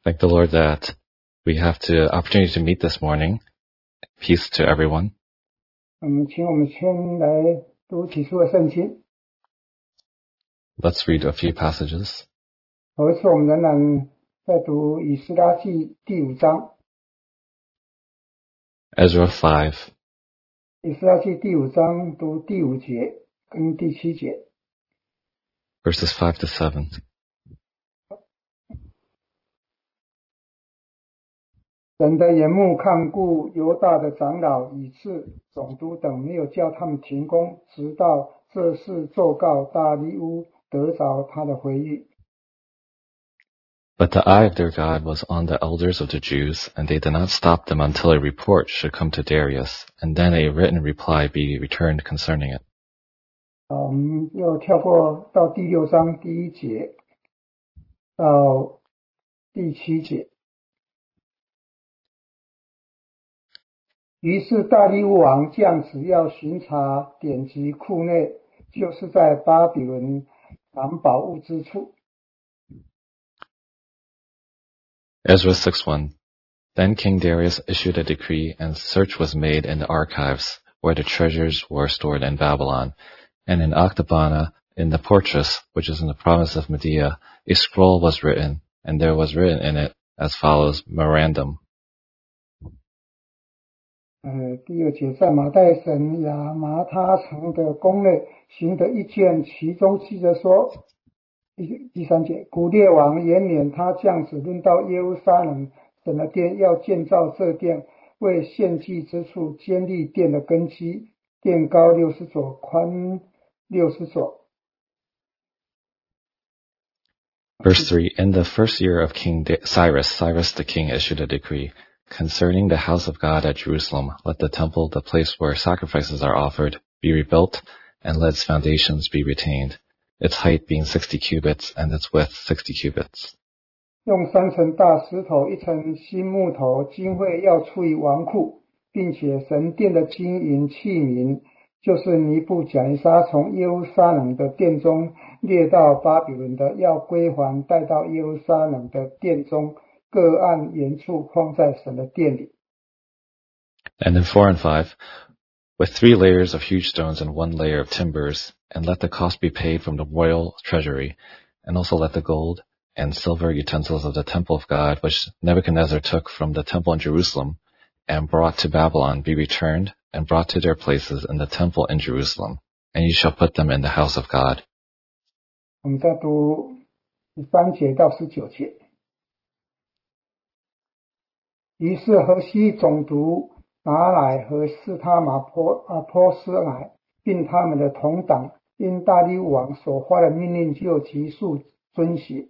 Thank the Lord that we have the opportunity to meet this morning. Peace to everyone. 请我们先来读起初的圣经。 Let's read a few passages. 头一次我们仍然在读以斯拉记第5章。 Ezra 5. 以斯拉记第5章读第5节跟第7节。 Verses 5 to 7. 神的眼目看顾犹大的长老、以次、总督等，没有叫他们停工，直到这事奏告大利乌，得着他的回忆。 But the eye of their God was on the elders of the Jews, and they did not stop them until a report should come to Darius, and then a written reply be returned concerning it. 我们又跳过到第6章第1节到第7节。于是大利乌王将只要巡查典籍库内，就是在巴比伦藏宝物之处。 Ezra 6:1. Then King Darius issued a decree, and search was made in the archives where the treasures were stored in Babylon, and in Aktabana, in the fortress, which is in the province of Media, a scroll was written, and there was written in it as follows memorandum. 第2节，在马代省亚麻他城的宫内行的一件，其中记着说。第3节，古列王延免他将使论到耶路撒冷神的殿，要建造这殿，为献祭之处建立殿的根基，殿高60左，宽60左。 Verse 3. In the first year of King Cyrus the king issued a decree concerning the house of God at Jerusalem. Let the temple, the place where sacrifices are offered, be rebuilt, and let its foundations be retained, its height being 60 cubits, and its width 60 cubits. 用3层大石头，1层新木头，经费要出于王库，并且神殿的金银器皿，就是尼布甲尼撒从耶路撒冷的殿中列到巴比伦的，要归还带到耶路撒冷的殿中，各按原处放在神的殿里。 And in 4 and 5, with 3 layers of huge stones and 1 layer of timbers, and let the cost be paid from the royal treasury, and also let the gold and silver utensils of the temple of God, which Nebuchadnezzar took from the temple in Jerusalem, and brought to Babylon, be returned, and brought to their places in the temple in Jerusalem, and you shall put them in the house of God. 我们再读13节到19节。于是河西总督拿来和斯他马波斯来，并他们的同党，因大利乌王所发的命令，就急速遵行。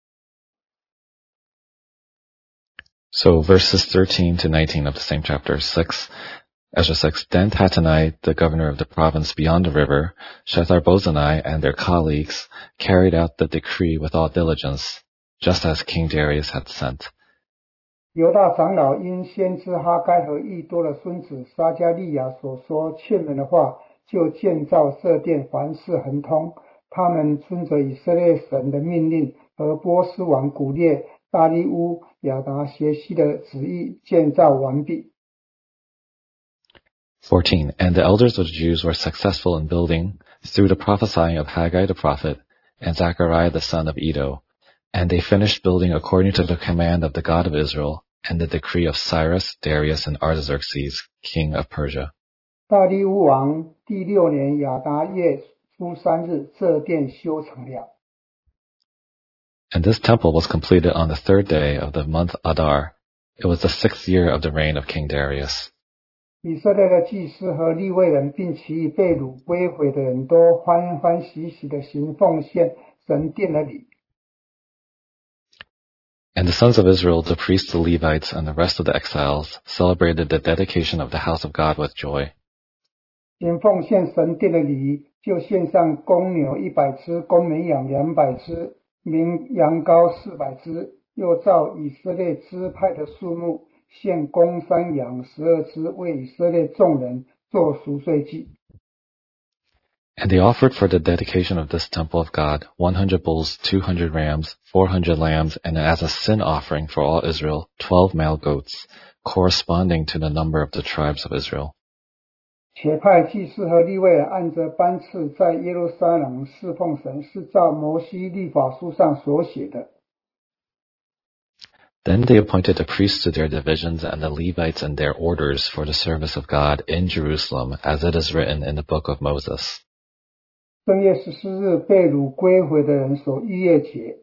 So verses 13 to 19 of the same chapter 6, Ezra 6, Then Tattenai, the governor of the province beyond the river, Shethar-bozenai and their colleagues carried out the decree with all diligence, just as King Darius had sent. 犹大长老因先知哈该和益多的孙子撒迦利亚所说劝人的话，就建造这殿，凡事亨通。他们遵着以色列神的命令和波斯王古列、大利乌、亚达薛西的旨意，建造完毕。 14. And the elders of the Jews were successful in building through the prophesying of Haggai the prophet and Zechariah the son of Iddo. And they finished building according to the command of the God of Israel and the decree of Cyrus, Darius, and Artaxerxes, king of Persia. 大利乌王第6年亚达月初3日，这殿修成了。 And this temple was completed on the 3rd day of the month Adar. It was the 6th year of the reign of King Darius. 以色列的祭司和利未人，并其余被掳归回的人都欢欢喜喜地行奉献神殿的礼。 And the sons of Israel, the priests, the Levites, and the rest of the exiles, celebrated the dedication of the house of God with joy. 行奉献神殿的礼，就献上公牛100只，公绵羊200只，绵羊羔400只，又照以色列支派的数目，献公山羊12只，为以色列众人做赎罪祭。 And they offered for the dedication of this temple of God 100 bulls, 200 rams, 400 lambs, and as a sin offering for all Israel, 12 male goats, corresponding to the number of the tribes of Israel. 且派祭司和利未人按着班次在耶路撒冷侍奉神，是照摩西律法书上所写的。 Then they appointed the priests to their divisions and the Levites in their orders for the service of God in Jerusalem, as it is written in the book of Moses. 正月14日，被掳归回的人守逾越节。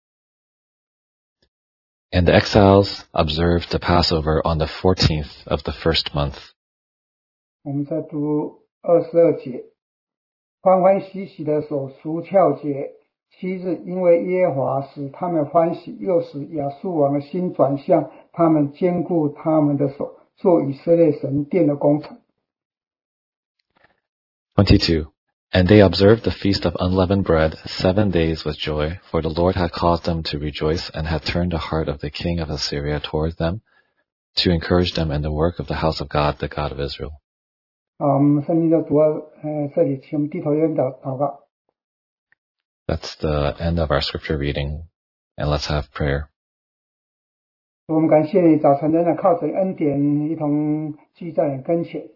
And the exiles observed the Passover on the 14th of the first month. 我们再读22节，欢欢喜喜的守赎樵节7日，因为耶和华使他们欢喜，又使亚述王的心转向他们，坚固他们的手，做以色列神殿的工程。 22. And they observed the feast of unleavened bread 7 days with joy, for the Lord had caused them to rejoice and had turned the heart of the king of Assyria toward them, to encourage them in the work of the house of God, the God of Israel. 我们圣经就读到这里，请我们低头愿祷告。 That's the end of our scripture reading, and let's have prayer. 我们感谢你，早晨仍然靠着恩典一同聚在你跟前。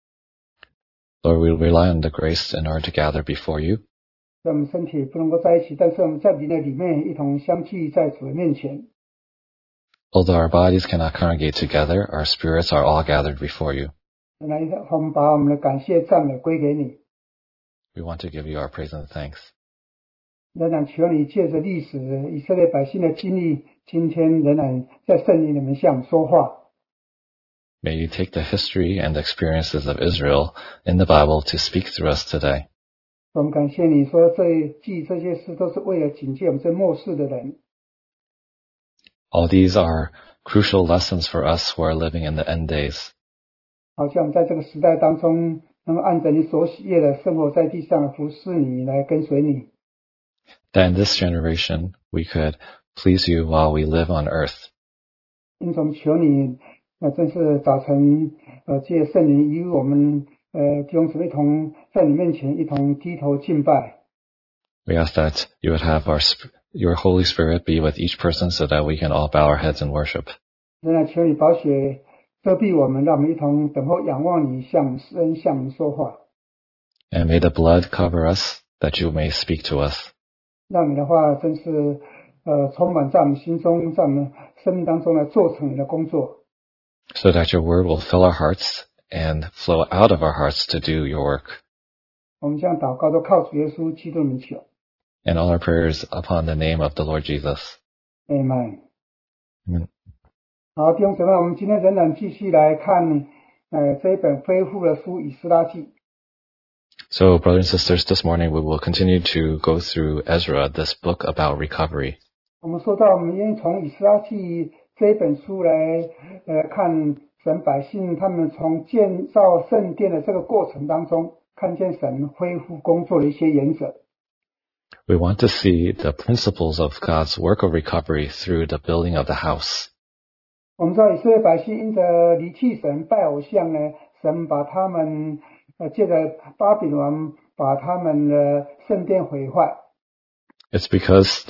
Lord, we rely on the grace in order to gather before you. 虽然我们身体不能够在一起，但是我们在你的里面一同相聚在主的面前。 Although our bodies cannot congregate together, our spirits are all gathered before you. 来，我们把我们的感谢赞美归给你。 We want to give you our praise and thanks. 仍然求你借着历史以色列百姓的经历，今天仍然在圣灵里面向我们说话。 May you take the history and experiences of Israel in the Bible to speak through us today. 我们感谢你说，这些事都是为了警戒我们这末世的人。 All these are crucial lessons for us who are living in the end days. 好像我们在这个时代当中，能够按着你所喜悦的生活在地上，服侍你，来跟随你。 That in this generation we could please you while we live on earth. 因此我们求你，真是早晨，借圣灵与我们，弟兄姊妹一同在你面前一同低头敬拜。 We ask that you would have your Holy Spirit be with each person so that we can all bow our heads and worship. 仍然求你宝血遮蔽我们，让我们一同等候仰望你，向施恩，向我们说话。 And may the blood cover us that you may speak to us. 让你的话真是，充满在我们心中，在我们生命当中来做成你的工作。 So that your word will fill our hearts and flow out of our hearts to do your work. 我们将祷告都靠主耶稣基督名求。 And all our prayers upon the name of the Lord Jesus. Amen. Amen. 好，弟兄姊妹，我们今天仍然继续来看，这一本恢复的书《以斯拉记》。 So, brothers and sisters, this morning we will continue to go through Ezra, this book about recovery. 我们说到，我们愿意从《以斯拉记》这一本书来，看神百姓他们从建造圣殿的这个过程当中，看见神恢复工作的一些原则。 We want to see the principles of God's work of recovery through the building of the house. 我们知道以色列百姓因着离弃神、拜偶像呢，神把他们借着巴比伦把他们的圣殿毁坏。 It's because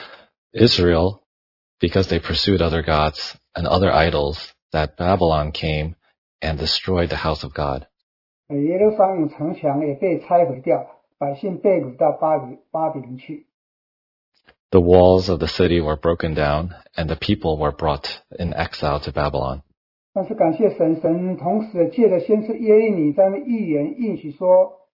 because they pursued other gods and other idols, that Babylon came and destroyed the house of God. 耶路撒冷城墙也被拆毁掉，百姓被掳到巴比伦去。 The walls of the city were broken down, and the people were brought in exile to Babylon. 但是感谢神，神同时借着先知耶利米在那预言应许说，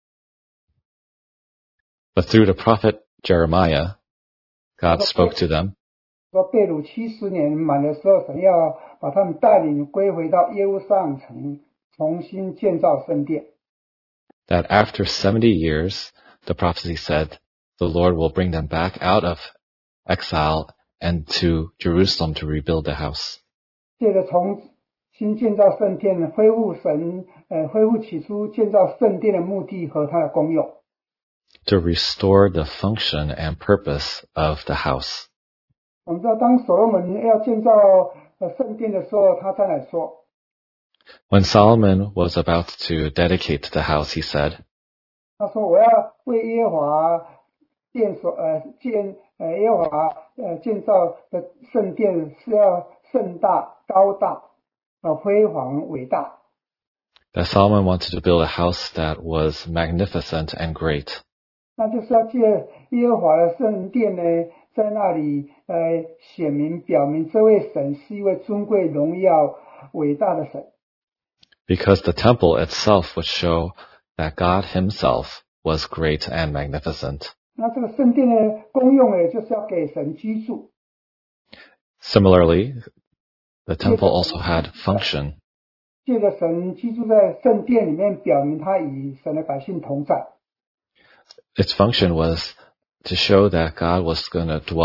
But through the prophet Jeremiah, God spoke to them. 说被掳70年满的时候，神要把他们带领归回到耶路撒冷城，重新建造圣殿。 That after 70 years, the prophecy said, the Lord will bring them back out of exile and to Jerusalem to rebuild the house. 借着重新建造圣殿，恢复起初建造圣殿的目的和它的功用。 To restore the function and purpose of the house. 我们知道，当所罗门要建造圣殿的时候，他这样说。 When Solomon was about to dedicate the house, he said, 他说我要为耶和华耶和华建造的圣殿是要盛大、高大、辉煌、伟大。 That Solomon wanted to build a house that was magnificent and great. 那就是要借耶和华的圣殿呢，在那里显明表明这位神是一位尊贵、荣耀、伟大的神。 Because the temple itself would show that God himself was great and magnificent. 那这个圣殿的功用呢，就是要给神居住。 Similarly, the temple also had function. 借着神居住在圣殿里面，表明他与神的百姓同在。 Its function was to show that God was going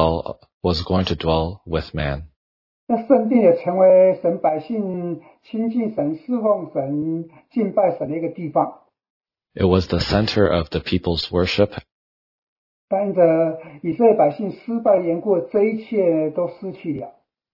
to dwell with man. 那圣殿也成为神百姓亲近神、侍奉神、敬拜神的一个地方。 It was the center of the people's worship. 但因着以色列百姓失败的缘故，这一切都失去了。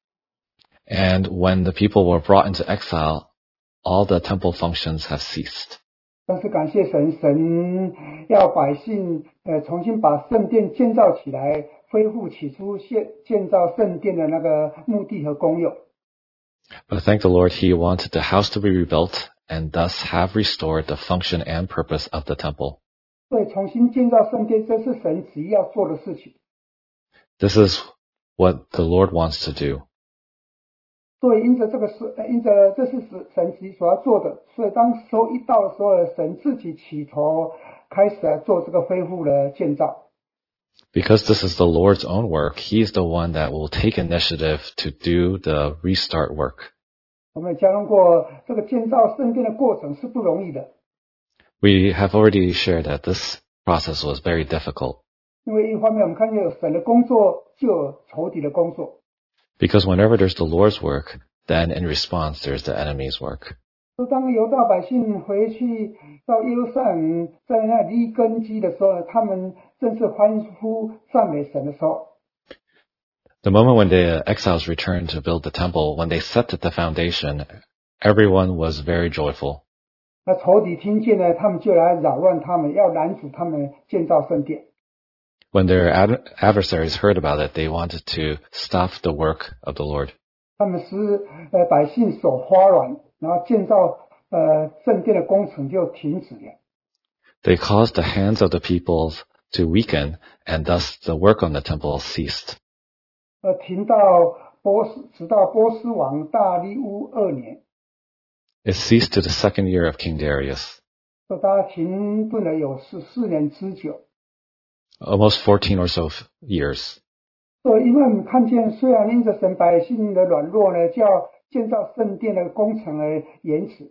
And when the people were brought into exile, all the temple functions have ceased. 但是感谢神，神要百姓重新把圣殿建造起来，恢复起初建造圣殿的那个目的和功用。 But thank the Lord, He wanted the house to be rebuilt and thus have restored the function and purpose of the temple. 所以重新建造圣殿，这是神旨意要做的事情。 This is what the Lord wants to do. 所以因着这是神旨意所要做的，所以当时候一到的时候，神自己起头开始来做这个恢复的建造。 Because this is the Lord's own work, He is the one that will take initiative to do the restart work. 我们也交通过这个建造圣殿的过程是不容易的。 We have already shared that this process was very difficult. 因为一方面我们看见有神的工作，就有仇敌的工作。 Because whenever there's the Lord's work, then in response there's the enemy's work. 当犹大百姓回去到耶路撒冷，在那里立根基的时候，他们正是欢呼赞美神的时候。 The moment when the exiles returned to build the temple, when they set the foundation, everyone was very joyful. 那仇敌听见呢，他们就来扰乱他们，要拦阻他们建造圣殿。 When their adversaries heard about it, they wanted to stop the work of the Lord. 他们使百姓手发软，然后建造圣殿的工程就停止了。 They caused the hands of the people to weaken, and thus the work on the temple ceased. 停到直到波斯王大利乌2年。 It ceased to the second year of King Darius. 所以大概停顿了有14年之久。 Almost 14 or so years. 所以因为我们看见，虽然因着神百姓的软弱呢，叫建造圣殿的工程呢延迟。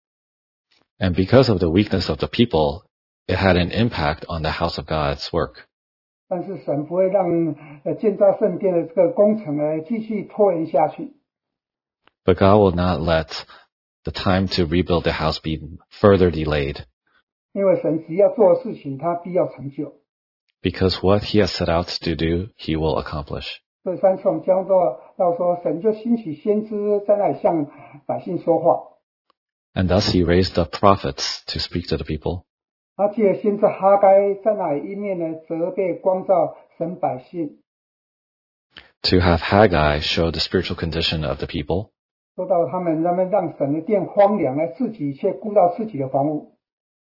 And because of the weakness of the people, it had an impact on the house of God's work. 但是神不会让建造圣殿的这个工程呢继续拖延下去。 But God will not let the time to rebuild the house be further delayed. 因为神只要做的事情，他必要成就。 Because what He has set out to do, He will accomplish. 所以上次我们讲到说，神就兴起先知在那里向百姓说话。 And thus He raised up prophets to speak to the people. 他借先知哈该在那里一面呢责备光照神百姓。 To have Haggai show the spiritual condition of the people. 说到他们让神的殿荒凉了，自己却顾到自己的房屋。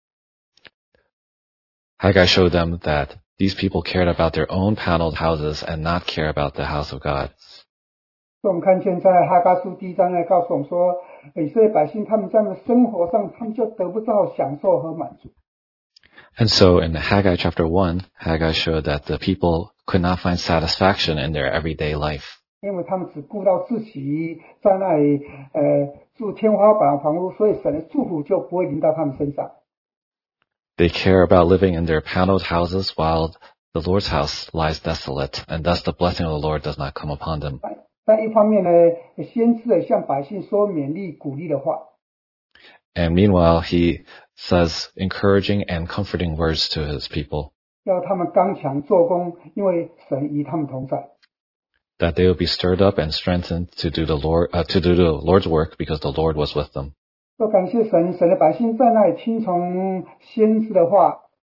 Haggai showed them that these people cared about their own paneled houses and not care about the house of God. 所以我们看见在哈该书第1章呢，告诉我们说，以色列百姓他们在生活上，他们就得不到享受和满足。 And so in Haggai chapter 1, Haggai showed that the people could not find satisfaction in their everyday life. 因为他们只顾到自己在那里住天花板房屋，所以神的祝福就不会临到他们身上。 They care about living in their paneled houses while the Lord's house lies desolate, and thus the blessing of the Lord does not come upon them. 但一方面呢，先知向百姓说勉励鼓励的话。 And meanwhile, He says encouraging and comforting words to His people. 要他们刚强做工，因为神与他们同在。 That they will be stirred up and strengthened to do the Lord's work because the Lord was with them. 感谢神，神的百姓在那里听从先知的话，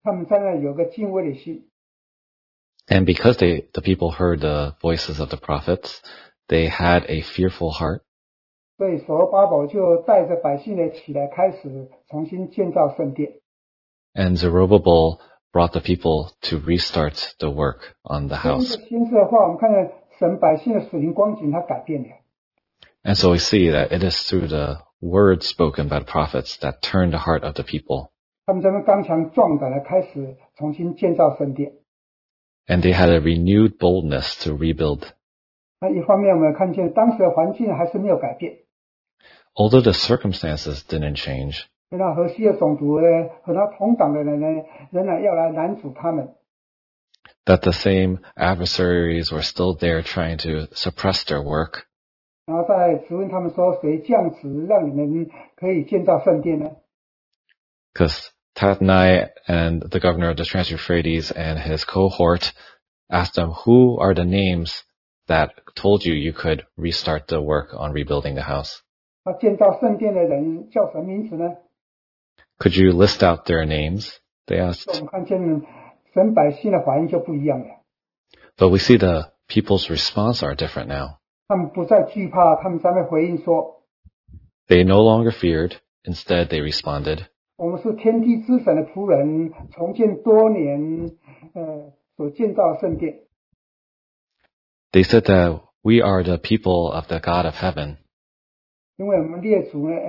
他们在那有个敬畏的心。 And because the people heard the voices of the prophets, they had a fearful heart. 所以所罗巴伯就带着百姓呢起来，开始重新建造圣殿。 And Zerubbabel brought the people to restart the work on the 这 house. 个先知的话，我们看见神百姓的属灵光景，它改变了。 And so we see that it is through the words spoken by the prophets that turned the heart of the people. 他们这边刚强壮胆的开始重新建造圣殿。 And they had a renewed boldness to rebuild. 那一方面我们看见当时的环境还是没有改变， Although the circumstances didn't change, 那河西的种族呢和他同党的人呢，仍然要来拦阻他们。 that the same adversaries were still there trying to suppress their work. 然后再质问他们说，谁降旨让你们可以建造圣殿呢？ Because Tatnai and the governor of the Trans-Euphrates and his cohort asked them, who are the names that told you you could restart the work on rebuilding the house? 那建造圣殿的人叫什么名字呢？ Could you list out their names? They 我 asked. 们看见神百姓的反应就不一样了， But we see the people's response are different now. 他们不再惧怕，他们在那回应说， They no longer feared. Instead, they responded, 我们是天地之神的仆人，重建多年所建造的圣殿。 they said that we are the people of the God of heaven. 因为我们列祖呢，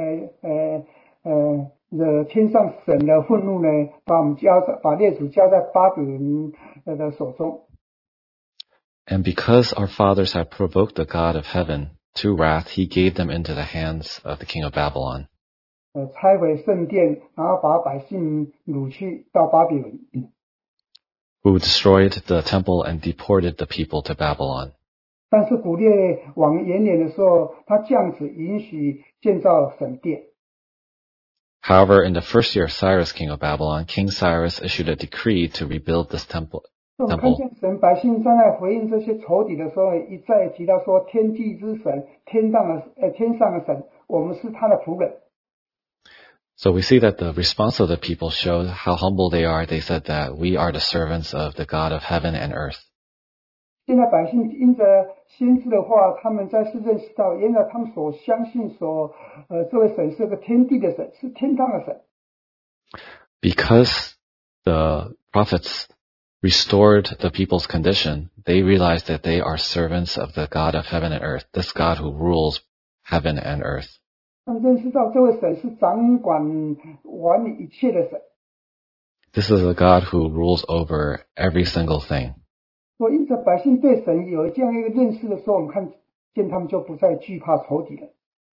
惹天上神的愤怒呢，把列祖交在巴比伦的手中。 And because our fathers had provoked the God of heaven to wrath, he gave them into the hands of the king of Babylon, 拆毁圣殿，然后把百姓掳去到巴比伦。 who destroyed the temple and deported the people to Babylon. 但是古列王延年的时候，他降旨允许建造神殿。 However, in the first year of Cyrus, king of Babylon, King Cyrus issued a decree to rebuild this temple. 我们看见神百姓在那回应这些仇敌的时候，一再提到说，天地之神，天上的神，我们是他的仆人。 So we see that the response of the people showed how humble they are. They said that we are the servants of the God of heaven and earth. 现在百姓因着先知的话，他们在是认识到，原来他们所相信这位神是个天地的神，是天上的神。 Because the prophets restored the people's condition, they realized that they are servants of the God of heaven and earth, this God who rules heaven and earth. 他们认识到这位神是掌管完理一切的神。 This is a God who rules over every single thing. 所以因着百姓对神有这样一个认识的时候，我们看见他们就不再惧怕仇敌了。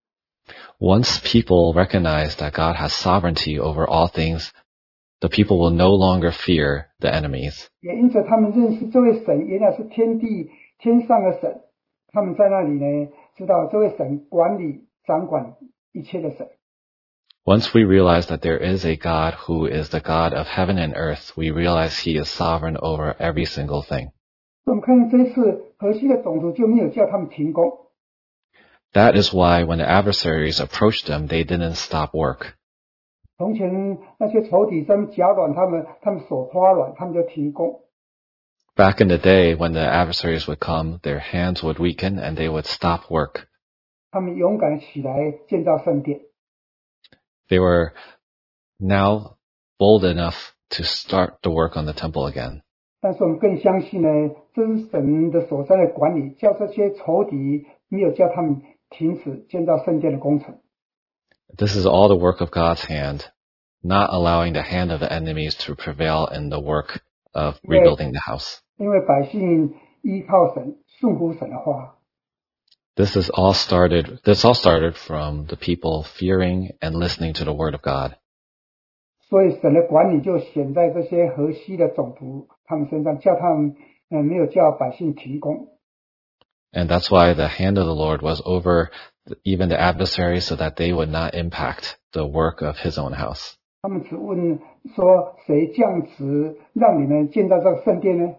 Once people recognize that God has sovereignty over all things, the people will no longer fear the enemies. 也因着他们认识这位神原来是天上的神，他们在那里呢，知道这位神管理掌管一切的神。 Once we realize that there is a God who is the God of heaven and earth, we realize he is sovereign over every single thing. 我们看见这一次河西的种族就没有叫他们停工。 That is why when the adversaries approached them, they didn't stop work. 从前那些仇敌在搅乱他们手发软，他们就停工。 Back in the day, when the adversaries would come, their hands would weaken and they would stop work. 他们勇敢起来建造圣殿。 They were now bold enough to start the work on the temple again. 但是我们更相信呢，这是神的手上的管理，叫这些仇敌没有叫他们停止建造圣殿的工程。 This is all the work of God's hand, not allowing the hand of the enemies to prevail in the work of rebuilding the house. 因为百姓依靠神，顺服神的话。 This all started from the people fearing and listening to the word of God. 所以神的管理就显在这些河西的种族他们身上，叫他们没有叫百姓停工。 And that's why the hand of the Lord was over even the adversaries so that they would not impact the work of his own house. 他们只问说，谁降旨让你们建造这个圣殿呢？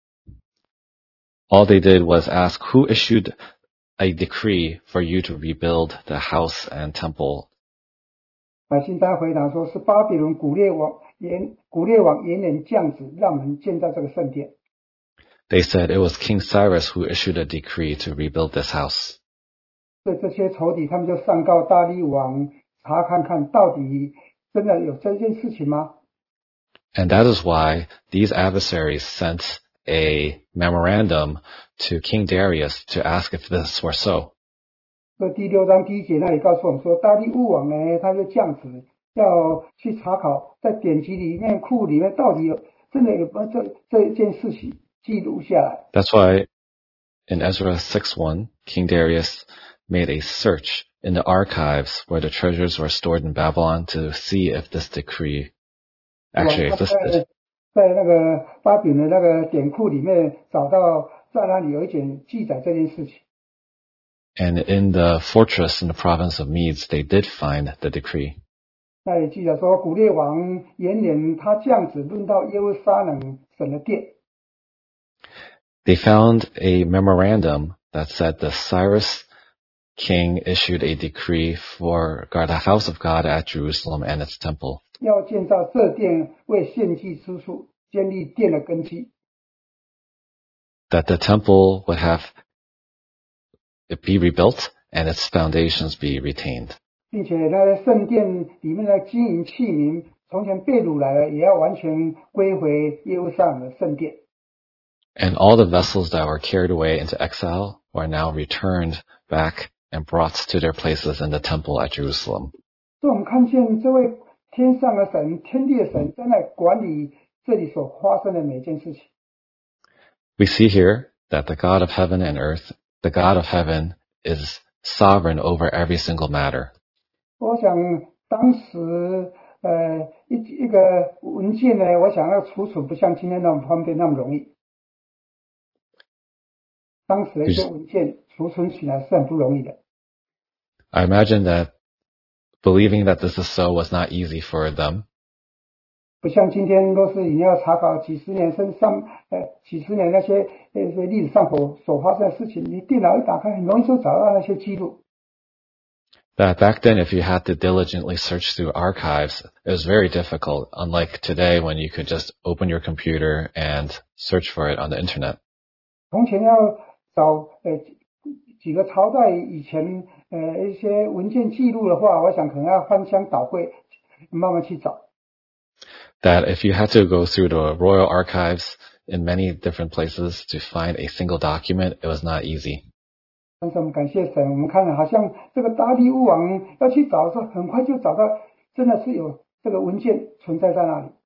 All they did was ask, who issued a decree for you to rebuild the house and temple? 百姓当回答说，是巴比伦古列王古列王延年降旨，让我们建造这个圣殿。 They said it was King Cyrus who issued a decree to rebuild this house. 所以这些仇敌他们就上告大利王，查看看到底真的有这件事情吗？ And that is why these adversaries sent a memorandum to King Darius to ask if this were so. 所以第6章第1节那里告诉我们说，大利乌王呢，他就降旨要去查考在典籍里面库里面到底有真的有没有这件事情记录下来。 That's why in Ezra 6:1, King Darius made a search in the archives where the treasures were stored in Babylon to see if this decree actually existed. 在那个巴比伦的那个典库里面找到，在那里有一卷记载这件事情。 And in the fortress in the province of Medes, they did find the decree. 那里记载说，古列王延年他降旨论到耶路撒冷神的殿。 They found a memorandum that said the Cyrus king issued a decree for the house of God at Jerusalem and its temple. 要建造这殿为献祭之处，建立殿的根基。 That the temple would have it be rebuilt and its foundations be retained. 并且那圣殿里面的金银器皿，从前被掳来了，也要完全归回耶路撒冷的圣殿。 And all the vessels that were carried away into exile were now returned back and brought to their places in the temple at Jerusalem. 所以我们看见这位天上的神、天地的神在那管理这里所发生的每件事情。 We see here that the God of heaven and earth, the God of heaven, is sovereign over every single matter. 我想当时一个文件呢，我想要储存不像今天那么方便那么容易。当时的一些文件储存起来是很不容易的。 I imagine that believing that this is so was not easy for them. 不像今天，若是你要查考几十年甚至几十年那些历史上所发生的事情，你电脑一打开，很容易就找到那些记录。 That back then, if you had to diligently search through archives, it was very difficult, unlike today when you could just open your computer and search for it on the internet. 从前要找几个朝代以前一些文件记录的话，我想可能要翻箱倒柜，慢慢去找。 That if you had to go through the royal archives in many different places to find a single document, it was not easy. 但是我们感谢神，我们看了好像这个大利乌王要去找的时候，很快就找到，真的是有这个文件存在在那里。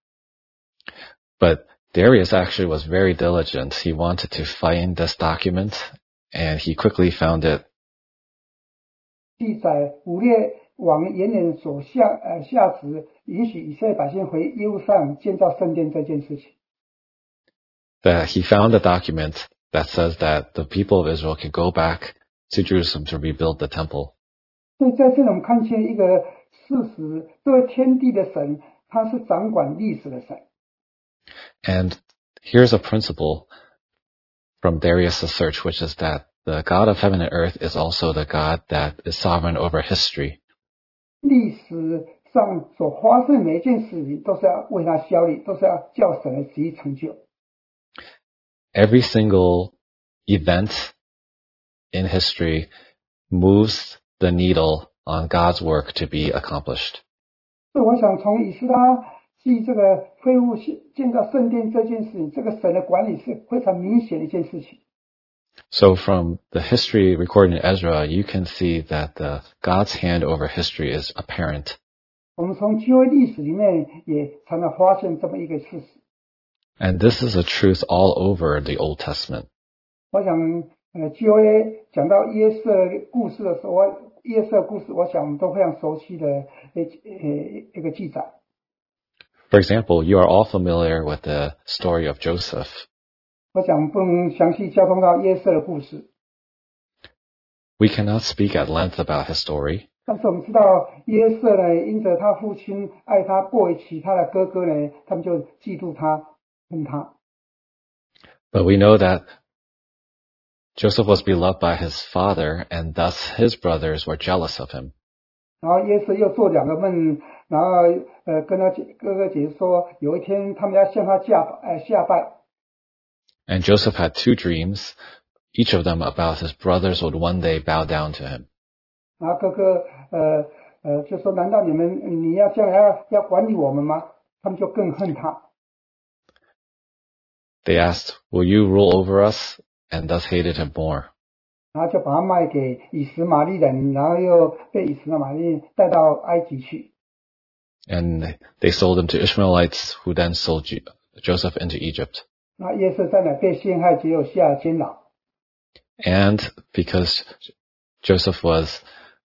But Darius actually was very diligent. He wanted to find this document, and he quickly found it. 记载古列王延年所下旨允许以色列百姓回耶路撒冷建造圣殿这件事情。 That he found a document that says that the people of Israel could go back to Jerusalem to rebuild the temple. 所以在这里我们看见一个事实，这位天地的神，他是掌管历史的神。 And here's a principle from Darius' search, which is that the God of heaven and earth is also the God that is sovereign over history. 历史上所发生的每一件事情，都是要为他效力，都是要叫神的旨意成就。 Every single event in history moves the needle on God's work to be accomplished. 所以我想从以斯拉记这个恢复建造圣殿这件事情，这个神的管理是非常明显的一件事情。 So from the history recorded in Ezra, you can see that God's hand over history is apparent. 我们从旧约历史里面也常常发现这么一个事实。 And this is a truth all over the Old Testament. 我想旧约讲到约瑟故事的时候，约瑟故事，我想我们都非常熟悉的一个记载。 For example, you are all familiar with the story of Joseph. 我想不能详细交通到约瑟的故事。 We cannot speak at length about his story. 但是我们知道约瑟呢，因着他父亲爱他过于其他的哥哥呢，他们就嫉妒他，恨他。 But we know that Joseph was beloved by his father, and thus his brothers were jealous of him. 然后约瑟又做两个梦， 然后跟他哥哥解释说，有一天他们要向他下拜。 And Joseph had two dreams, each of them about his brothers would one day bow down to him. 然后哥哥就说：“难道你要将来要管理我们吗？”他们就更恨他。 They asked, "Will you rule over us?" and thus hated him more. 然后就把他卖给以实玛利人，然后又被以实玛利带到埃及去。 And they sold him to Ishmaelites, who then sold Joseph into Egypt. 那约瑟在那被陷害，只有下监牢。 And because Joseph was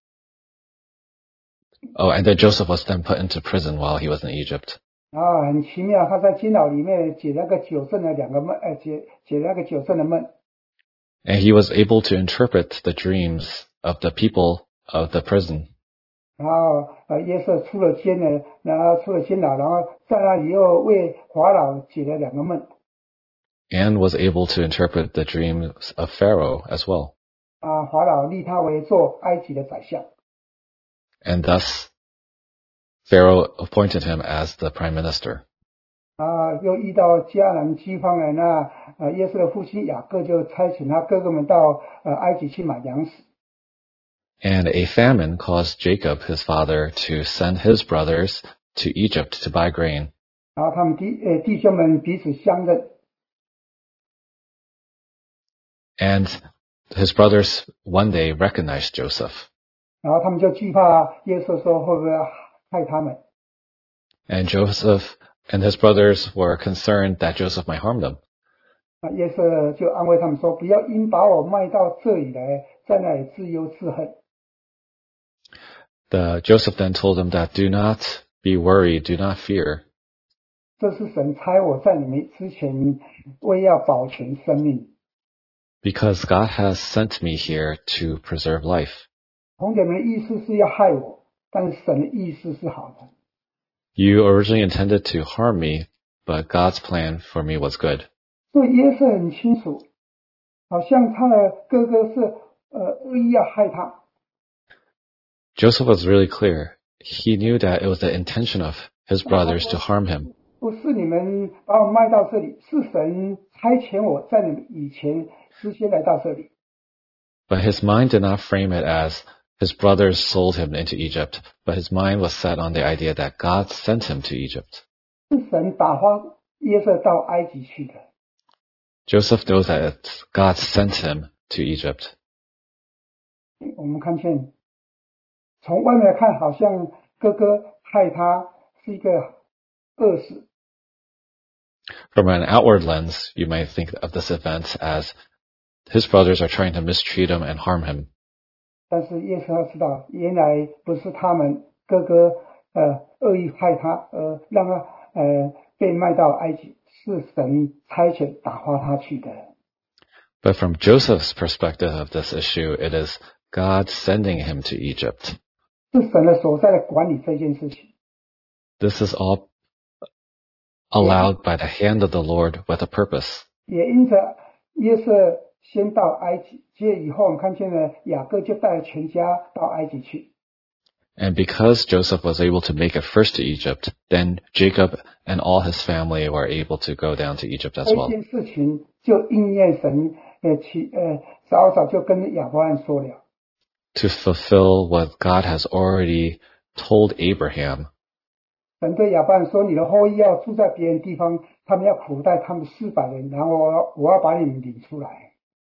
then put into prison while he was in Egypt. 啊，很奇妙，他在监牢里面解那个九正的梦，解那个九正的梦。 And he was able to interpret the dreams of the people of the prison. 然后约瑟出了监牢，然后在那里又为法老解了2个梦。 And was able to interpret the dreams of Pharaoh as well. 啊，法老立他为做埃及的宰相。 And thus, Pharaoh appointed him as the prime minister. 啊，又遇到迦南饥荒了，那约瑟的父亲雅各就差遣他哥哥们到埃及去买粮食。 And a famine caused Jacob, his father, to send his brothers to Egypt to buy grain. 然后他们弟兄们彼此相认。 And his brothers one day recognized Joseph. 然后他们就惧怕约瑟，说会不会害他们。 And Joseph and his brothers were concerned that Joseph might harm them. 约瑟就安慰他们说：“不要因把我卖到这里来，在那里自忧自恨。” Joseph then told them that do not be worried, do not fear. 这是神差我在你们之前，为要保全生命。 Because God has sent me here to preserve life. 同学们的意思是要害我，但是神的意思是好的。 You originally intended to harm me, but God's plan for me was good. 所以约瑟很清楚，好像他的哥哥是恶意要害他。 Joseph was really clear. He knew that it was the intention of his brothers to harm him. 不是你们把我卖到这里，是神差遣我在你们以前事先来到这里。 But his mind did not frame it as his brothers sold him into Egypt, but his mind was set on the idea that God sent him to Egypt. 是神打发约瑟到埃及去的。 Joseph knows that God sent him to Egypt. 我们看见，从外面看，好像哥哥害他是一个恶事。 From an outward lens, you might think of this event as his brothers are trying to mistreat him and harm him. 但是约瑟要知道，原来不是他们哥哥恶意害他，让他被卖到埃及，是神差遣打发他去的。 But from Joseph's perspective of this issue, it is God sending him to Egypt. 是神的手在管理这件事情。 This is all allowed by the hand of the Lord with a purpose. 也因着约瑟先到埃及，接着以后我们看见了雅各就带了全家到埃及去。 And because Joseph was able to make it first to Egypt, then Jacob and all his family were able to go down to Egypt as well. 这件事情就应验神早就跟亚伯兰说了。 To fulfill what God has already told Abraham. 神对亚伯兰说：“你的后裔要住在别人地方，他们要苦待他们400人，然后我要把你们领出来。”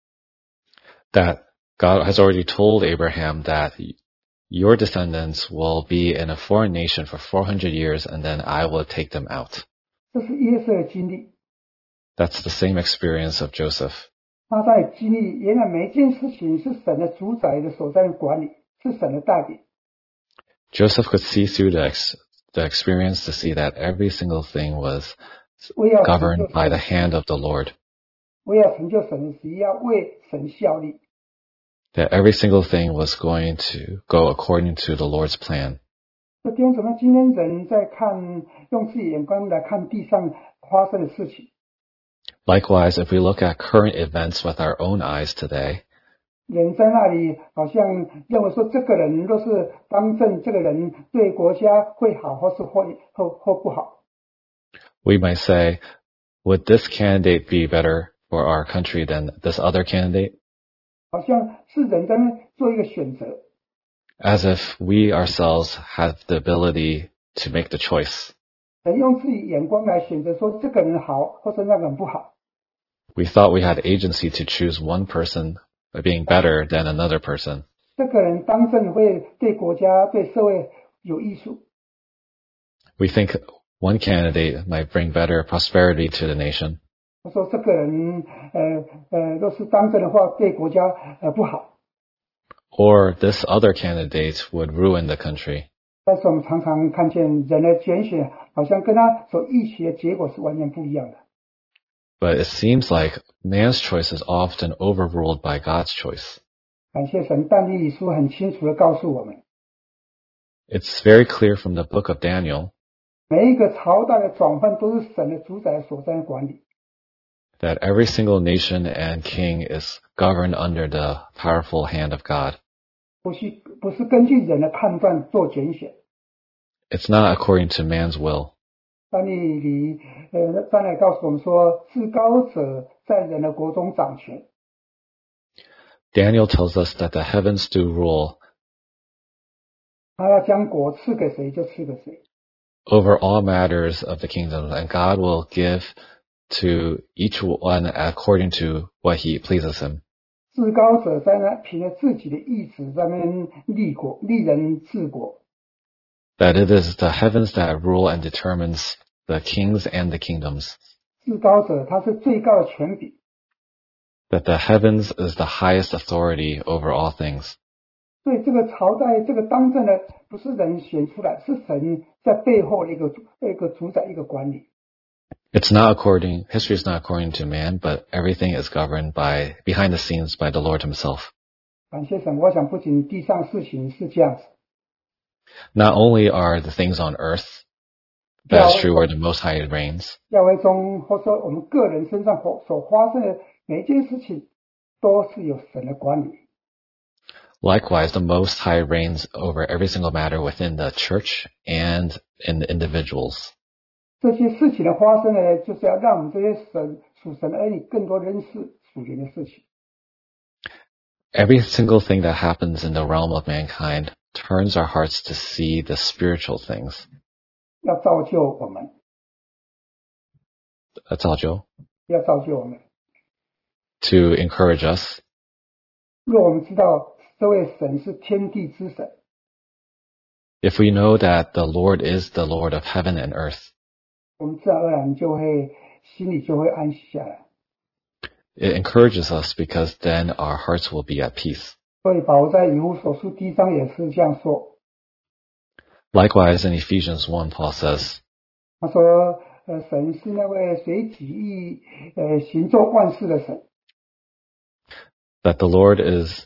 That God has already told Abraham that your descendants will be in a foreign nation for 400 years and then I will take them out. 这是约瑟的经历。 That's the same experience of Joseph. 他在经历，原来每一件事情是神的主宰的手在管理，是神的带领。 Joseph could see through the experience to see that every single thing was governed by the hand of the Lord. 为要成就神的旨意，要为神效力。 That every single thing was going to go according to the Lord's plan. 弟兄姊妹，今天人在看，用自己的眼光来看地上发生的事情。 Likewise, if we look at current events with our own eyes today, 人在那里好像认为说这个人若是当政，这个人对国家会好或是或不好。 We might say, would this candidate be better for our country than this other candidate? 好像是人在那做一个选择， As if we ourselves have the ability to make the choice. 人用自己眼光来选择说这个人好或是那个人不好。 We thought we had agency to choose one person being better than another person. 这个人当政会对国家对社会有益处， We think one candidate might bring better prosperity to the nation, 他说这个人若是当政的话对国家不好。 or this other candidate would ruin the country. 但是我们常常看见人的拣选好像跟他所预期的结果是完全不一样的。 But it seems like man's choice is often overruled by God's choice. 感谢神，但以理书很清楚的告诉我们， It's very clear from the book of Daniel 每一个朝代的转换都是神的主宰所在管理， that every single nation and king is governed under the powerful hand of God. 不是根据人的判断做拣选。 It's not according to man's will. 但以理再来告诉我们说，至高者在人的国中掌权， Daniel tells us that the heavens do rule 他要将国赐给谁就赐给谁。 over all matters of the kingdom, and God will give to each one according to what he pleases him. 至高者在那凭着自己的意志在那边立人治国， That it is the heavens that rule and determines the kings and the kingdoms. 至高者他是最高的权柄， That the heavens is the highest authority over all things. 所以这个朝代这个当政的不是人选出来，是神在背后的一个主宰一个管理。 History is not according to man, but everything is governed behind the scenes by the Lord himself. 感谢神，我想不仅地上事情是这样子， Not only are the things on earth, that is true where the Most High reigns, 教会中或说我们个人身上所发生的每一件事情，都是有神的管理。 likewise, the Most High reigns over every single matter within the church and in the individuals. 这些事情的发生呢，就是要让我们这些属神的儿女更多认识属灵的事情。 Every single thing that happens in the realm of mankind turns our hearts to see the spiritual things. 要造就我们， That's all, Joe. 要造就我们。 To encourage us. 若我们知道这位神是天地之神， If we know that the Lord is the Lord of heaven and earth, 我们自然而然就会心里就会安息下来。 it encourages us because then our hearts will be at peace. 所以保罗在以弗所书第1章也是这样说， Likewise, in Ephesians 1, Paul says, 他说神是那位随己意行作万事的神， that the Lord is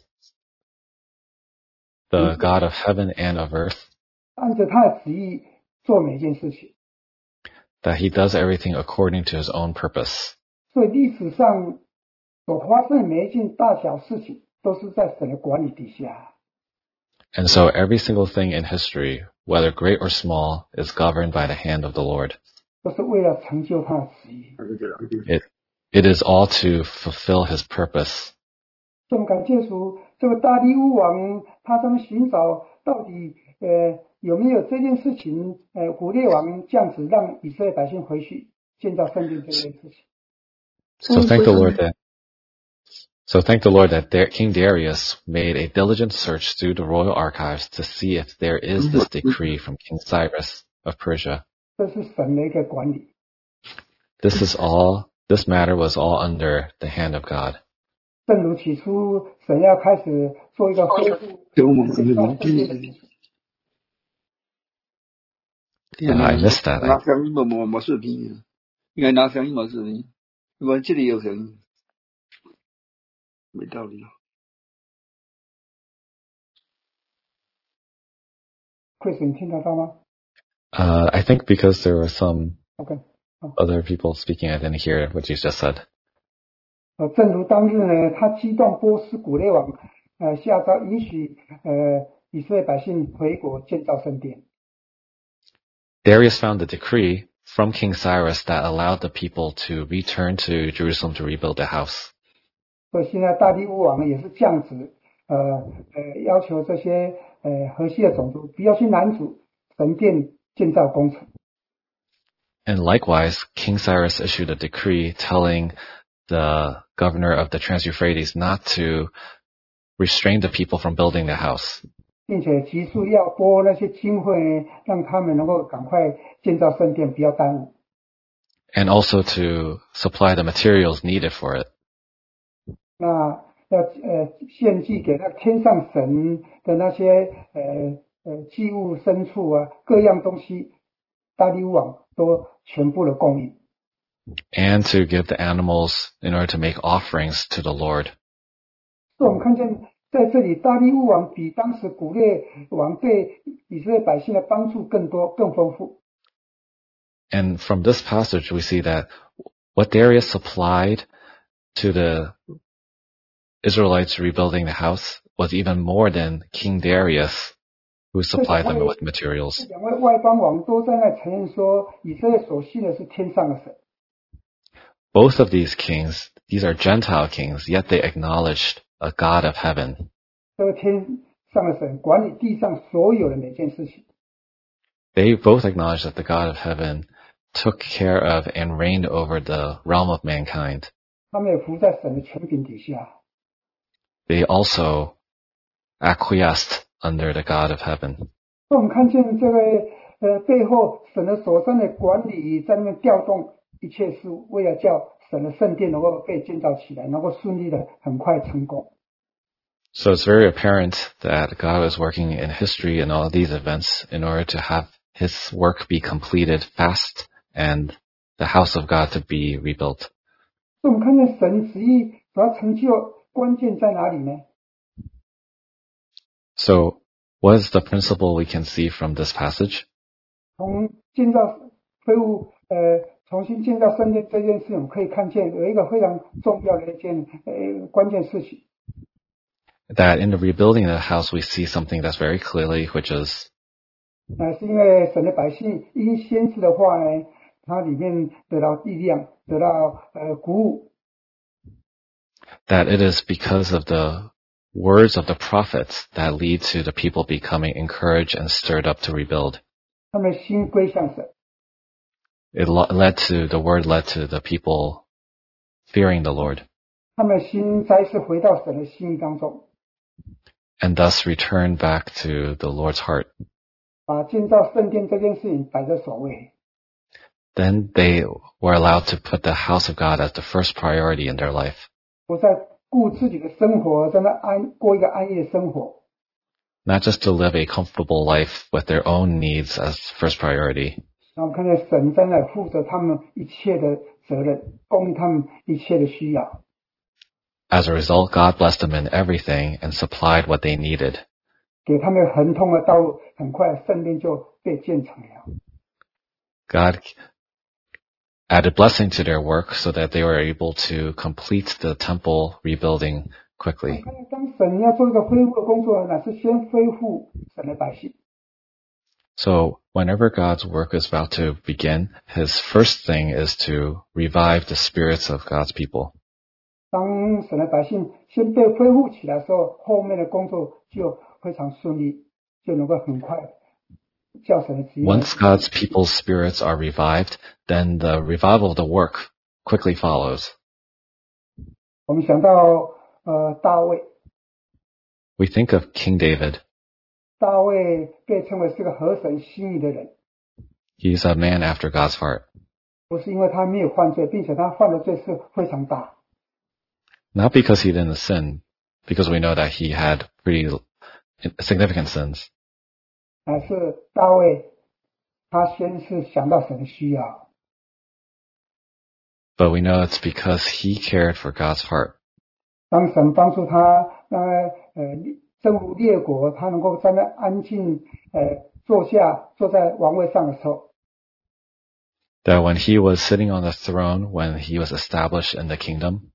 the God of heaven and of earth, 按着他的旨意做每件事情。 that he does everything according to his own purpose. 所以历史上所发生的每一件大小事情，都是在神的管理底下。 And so every single thing in history, whether great or small, is governed by the hand of the Lord. 都是为了成就他的旨意。 It is all to fulfill his purpose. 所以我们感谢主，这个大利乌王他这么寻找到底有没有这件事情？古列王这样子让以色列百姓回去建造圣殿这件事情。 So thank the Lord that King Darius made a diligent search through the royal archives to see if there is this decree from King Cyrus of Persia. 这是神的一个管理。 This matter was all under the hand of God. 正如起初神要开始做一个恢复建造圣殿的事情。 I missed that. 拿声音冇视频啊，应该拿声音冇视频，因为这里有声音，没道理。 Chris， 你听得到吗 I think because there were some ？OK， other people speaking, I didn't hear what you just said. 正如当日呢，他激动波斯古列王下诏允许以色列百姓回国建造圣殿。 Darius found a decree from King Cyrus that allowed the people to return to Jerusalem to rebuild the house. 所以现在大利乌王也是这样子，要求这些河西的种族不要去拦阻神殿建造工程。 And likewise, King Cyrus issued a decree telling the governor of the Trans-Euphrates not to restrain the people from building the house. 并且急速要拨那些经费呢，让他们能够赶快建造圣殿，不要耽误。 And also to supply the materials needed for it. 那要献祭给那天上神的那些祭物牲畜啊，各样东西，大利乌王都全部的供应。 And to give the animals in order to make offerings to the Lord. 所以我们看见在这里，大利乌王比当时古列王对以色列百姓的帮助更多、更丰富。 And from this passage, we see that what Darius supplied to the Israelites rebuilding the house was even more than King Darius, who supplied them with materials. 两位外邦王都在那承认说，以色列所信的是天上的神。 Both of these kings, these are Gentile kings, yet they acknowledged a God of heaven. 这个天上的神管理地上所有的每件事情。 They both acknowledged that the God of heaven took care of and reigned over the realm of mankind. 他们也服在神的权柄底下。 They also acquiesced under the God of heaven. 所以我们看见这个背后神的手上的管理在那边调动一切事物，为了叫神的圣殿能够被建造起来，能够顺利的很快成功。 So it's very apparent that God is working in history in all these events in order to have His work be completed fast and the house of God to be rebuilt. 所以我们看见神旨意所要成就关键在哪里呢？ So what is the principle we can see from this passage? 从建造恢复重新建造圣殿这件事情，我们可以看见有一个非常重要的一件关键事情。 That in the rebuilding of the house, we see something that's very clearly, which is 是因为神的百姓因先知的话呢，它里面得到力量，得到鼓舞。 that it is because of the words of the prophets that lead to the people becoming encouraged and stirred up to rebuild. 他们心归向神。 The word led to the people fearing the Lord. 他们心再次回到神的心意当中。 And thus return back to the Lord's heart. 把建造圣殿这件事情摆在首位。 Then they were allowed to put the house of God as the first priority in their life. 不再顾自己的生活，在那过一个安逸的生活。 Not just to live a comfortable life with their own needs as first priority. 然后看见神在那负责他们一切的责任，供应他们一切的需要。 As a result, God blessed them in everything and supplied what they needed. 给他们亨通的道路，很快圣殿就被建成了。 God added blessing to their work so that they were able to complete the temple rebuilding quickly. 当神要做一个恢复的工作，乃是先恢复神的百姓。 So whenever God's work is about to begin, His first thing is to revive the spirits of God's people. 当神的百姓先被恢复起来的时候，后面的工作就非常顺利，就能够很快叫神的旨意。 Once God's people's spirits are revived, then the revival of the work quickly follows. 我们想到大卫。 We think of King David. 大卫被称为是个合神心意的人。 He's a man after God's heart. 不是因为他没有犯罪，并且他犯的罪是非常大。 Not because he didn't sin, because we know that he had pretty significant sins. 是大卫，他先是想到神的需要。 But we know it's because he cared for God's heart. 当神帮助他，征服列国，他能够在那安静坐在王位上的时候。 That when he was sitting on the throne, when he was established in the kingdom.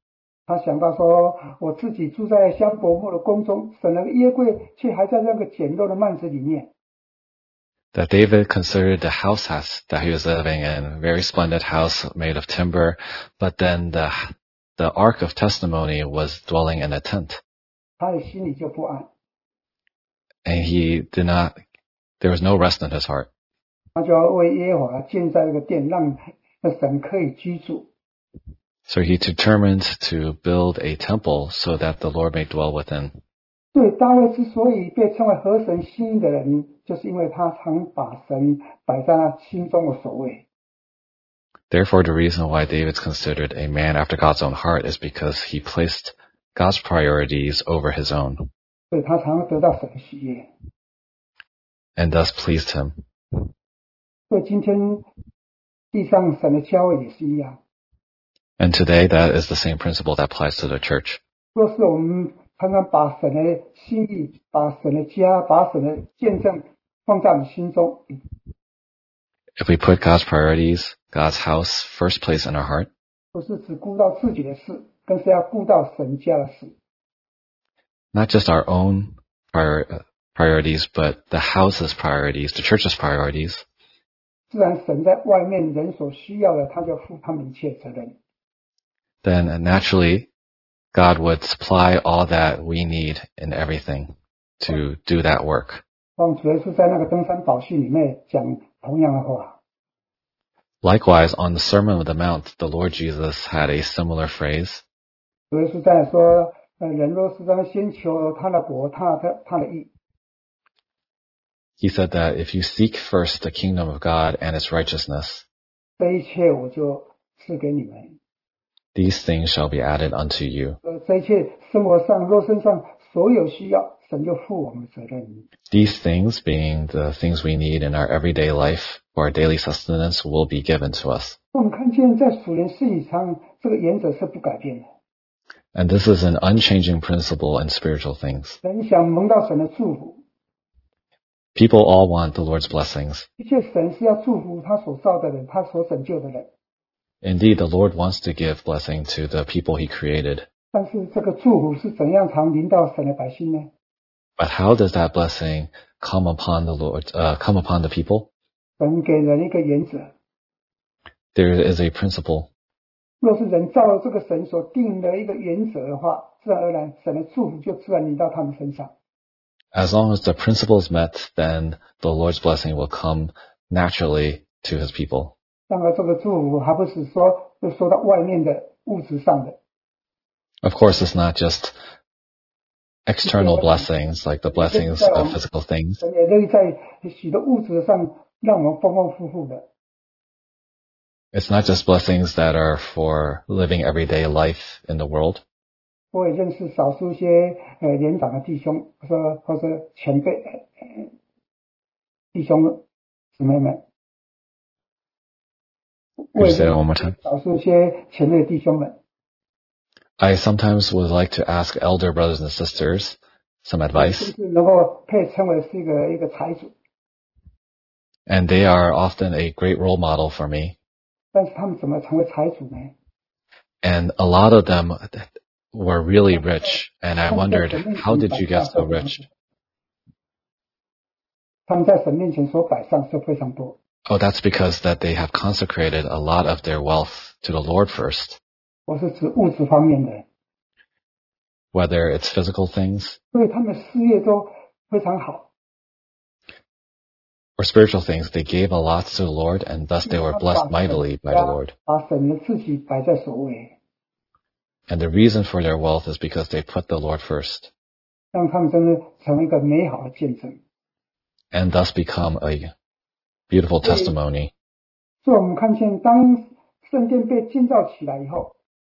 他想到说，我自己住在香柏木的宫中，神的约柜却还在那个简陋的幔子里面。 That David considered the house that he was living in, a very splendid house made of timber, but then the Ark of Testimony was dwelling in a tent. 他的心里就不安， And there was no rest in his heart. 他就要为耶和华建造一个殿，让神可以居住。 So he determined to build a temple so that the Lord may dwell within. 对，大卫之所以被称为合神心意的人，就是因为他常把神摆在他心中的首位。 Therefore, the reason why David's considered a man after God's own heart is because he placed God's priorities over his own, 所以他常得到神的喜悦。 and thus pleased him. 所以今天地上神的教会也是一样。 And today, that is the same principle that applies to the church. 若是我们常常把神的心意、把神的家、把神的见证放在我们心中， If we put God's priorities, God's house, first place in our heart, 不是只顾到自己的事，更是要顾到神家的事。 not just our own priorities, but the house's priorities, the church's priorities, 自然神在外面人所需要的，他就负他们一切责任。 then naturally God would supply all that we need in everything to do that work. 我们主要是在那个登山宝训里面讲同样的话。 Likewise, on the Sermon on the Mount, the Lord Jesus had a similar phrase. 主要是在说，人若是在先求他的国，他的义， He said that if you seek first the kingdom of God and its righteousness, 这一切我就赐给你们。 these things shall be added unto you. 这一切生活上、肉身上所有需要，神就负我们责任。 These things, being the things we need in our everyday life for our daily sustenance, will be given to us. 我们看见在属灵事理上，这个原则是不改变的。 And this is an unchanging principle in spiritual things. 人想蒙到神的祝福， People all want the Lord's blessings. 一切神是要祝福他所造的人，他所拯救的人。 Indeed, the Lord wants to give blessing to the people He created. 但是这个祝福是怎样常临到神的百姓呢？ But how does that blessing come upon the people? 神给人一个原则， There is a principle. 若是人照了这个神所定的一个原则的话，自然而然神的祝福就自然临到他们身上。 As long as the principle is met, then the Lord's blessing will come naturally to His people. 当然，这个祝福还不是说就说到外面的物质上的， Of course, it's not just external blessings like the blessings of physical things. 神也乐意在许多物质上让我们丰丰富富的。 It's not just blessings that are for living everyday life in the world. 我也认识少数一些年长的弟兄，或者前辈弟兄姊妹们。 Could you say that one more time? 少数一些前辈的弟兄们， I sometimes would like to ask elder brothers and sisters some 就 advice, 是能够被称为是一个财主， and they are often a great role model for me. 但是他们怎么成为财主呢？ And a lot of them were really rich, and I wondered, how did you get so rich? 他们在神面前所摆上是非常多， Oh, that's because that they have consecrated a lot of their wealth to the Lord first, 我是指物质方面的， whether it's physical things 所以他们事业都非常好。 or spiritual things. They gave a lot to the Lord, and thus they were blessed mightily by the Lord. 把神的自己摆在首位， And the reason for their wealth is because they put the Lord first, 让他们真的成为一个美好的见证。 and thus become a beautiful testimony. 所以我们看见，当圣殿被建造起来以后，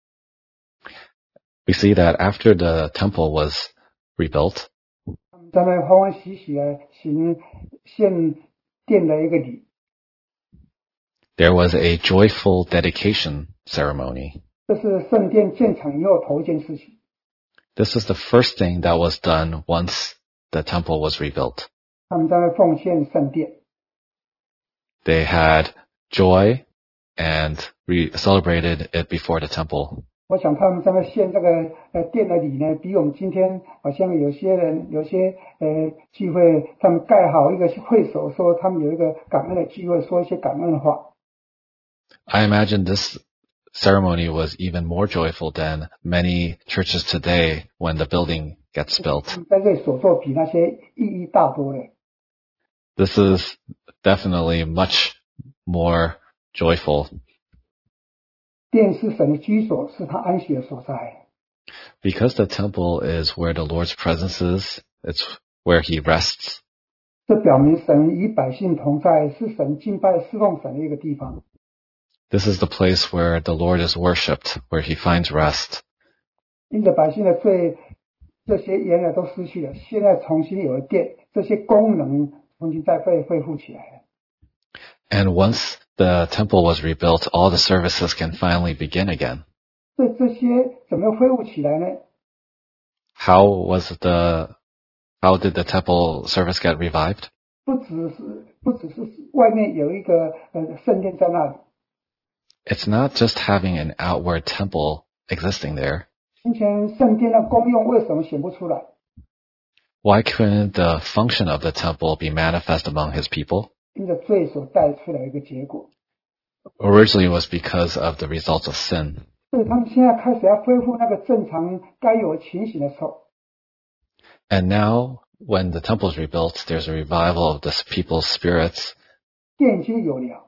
We see that after the temple was rebuilt, 他们在那欢欢喜喜的行献殿的一个礼， there was a joyful dedication ceremony. 这是圣殿建成以后头一件事情。 This is the first thing that was done once the temple was rebuilt. 他们在那奉献圣殿， They had joy and celebrated it before the temple. 我想他们在那献这个殿的礼呢，比我们今天好像有些人有些聚会，他们盖好一个会所，说他们有一个感恩的聚会，说一些感恩的话。 I imagine this ceremony was even more joyful than many churches today when the building gets built. 在这里所做比那些意义大多了。 This is definitely much more joyful. 殿是神的居所，是他安息的所在。 Because the temple is where the Lord's presence is, it's where he rests. 这表明神与百姓同在，是神敬拜侍奉神的一个地方。 This is the place where the Lord is worshipped, where he finds rest. 因着百姓的罪，这些原来都失去了，现在重新有了殿，这些功能重新再被恢复起来了。 And once the temple was rebuilt, all the services can finally begin again. 所以这些怎么恢复起来呢？ How did the temple service get revived? 不只是外面有一个圣殿在那里。 It's not just having an outward temple existing there. 从前圣殿的功用为什么显不出来？ Why couldn't the function of the temple be manifest among his people? 因着罪所带出来一个结果。 Originally, it was because of the results of sin. 所以他们现在开始要恢复那个正常该有情形的时候。 And now, when the temple is rebuilt, there's a revival of the people's spirits. 殿已经有了，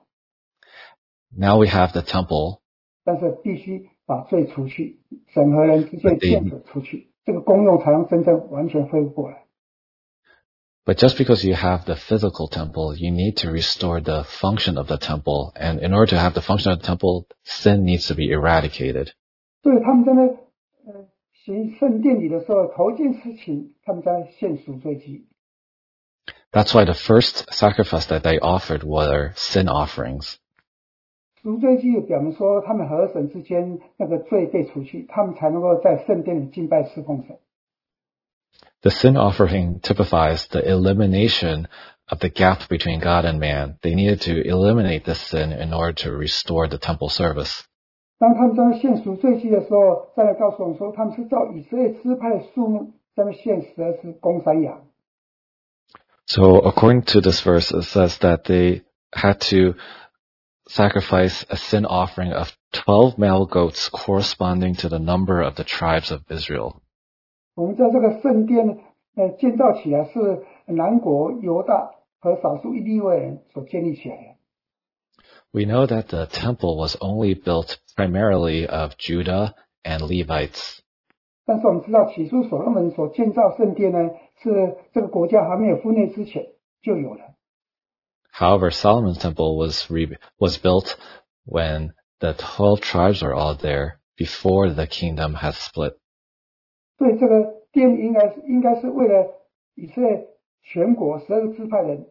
Now we have the temple, 但是必须把罪除去，神和人之间限制出去，这个功用才能真正完全恢复过来。 but just because you have the physical temple, you need to restore the function of the temple. And in order to have the function of the temple, sin needs to be eradicated. 所以他们在那行圣殿里的时候，头一件事情他们在献赎罪祭。 That's why the first sacrifice that they offered were sin offerings. 赎罪祭表明说，他们和神之间那个罪被除去，他们才能够在圣殿里敬拜侍奉神。 The sin offering typifies the elimination of the gap between God and man. They needed to eliminate this sin in order to restore the temple service. 当他们在献赎罪祭的时候，再来告诉我们说，他们是照以色列支派的数目在那献12只公山羊。 So according to this verse, it says that they had to sacrifice a sin offering of 12 male goats corresponding to the number of the tribes of Israel. 我们在这个圣殿建造起来是南国犹大和少数利未人所建立起来的。 We know that the temple was only built primarily of Judah and Levites. 但是我们知道起初所罗门所建造圣殿呢，是这个国家还没有分裂之前就有了。 However, Solomon's temple was built when the 12 tribes were all there before the kingdom had split. 所以这个殿应该是为了以色列全国12个支派人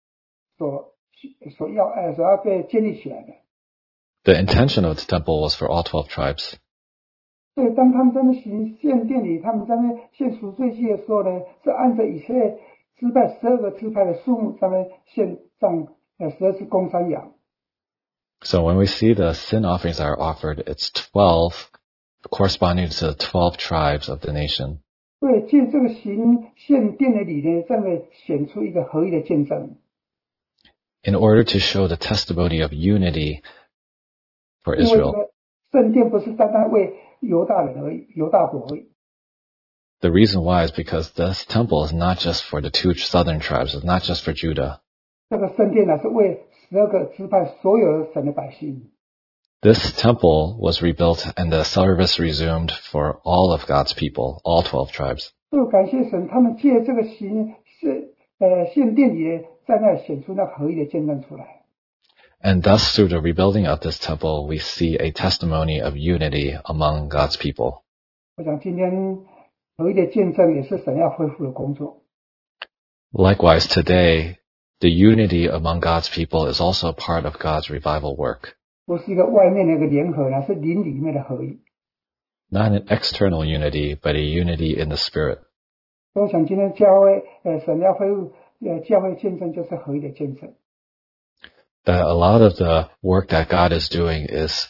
所要被建立起来的。 The intention of the temple was for all 12 tribes. 所以当他们在那行献殿里，他们在那献赎罪祭的时候呢，是按照以色列支派12个支派的数目在那献上12只公山羊。 So when we see the sin offerings that are offered, it's 12 corresponding to the 12 tribes of the nation. 所以借这个行献殿的礼呢，在那显出一个合一的见证。 In order to show the testimony of unity for Israel. 因为圣殿不是单单为犹大人而已，犹大国而已。 The reason why is because this temple is not just for the 2 southern tribes, it's not just for Judah. 这个圣殿呢，是为12个支派所有神的百姓。 This temple was rebuilt and the service resumed for all of God's people, all 12 tribes. 所以感谢神，他们借这个献殿里，在那显出那合一的见证出来。 And thus, through the rebuilding of this temple, we see a testimony of unity among God's people. 我想今天合一的见证也是神要恢复的工作。 Likewise, today, the unity among God's people is also part of God's revival work. 不是一个外面的一个联合，是灵里面的合一。 Not an external unity, but a unity in the spirit. 我想今天教会神要恢复教会见证就是合一的见证。 That a lot of the work that God is doing is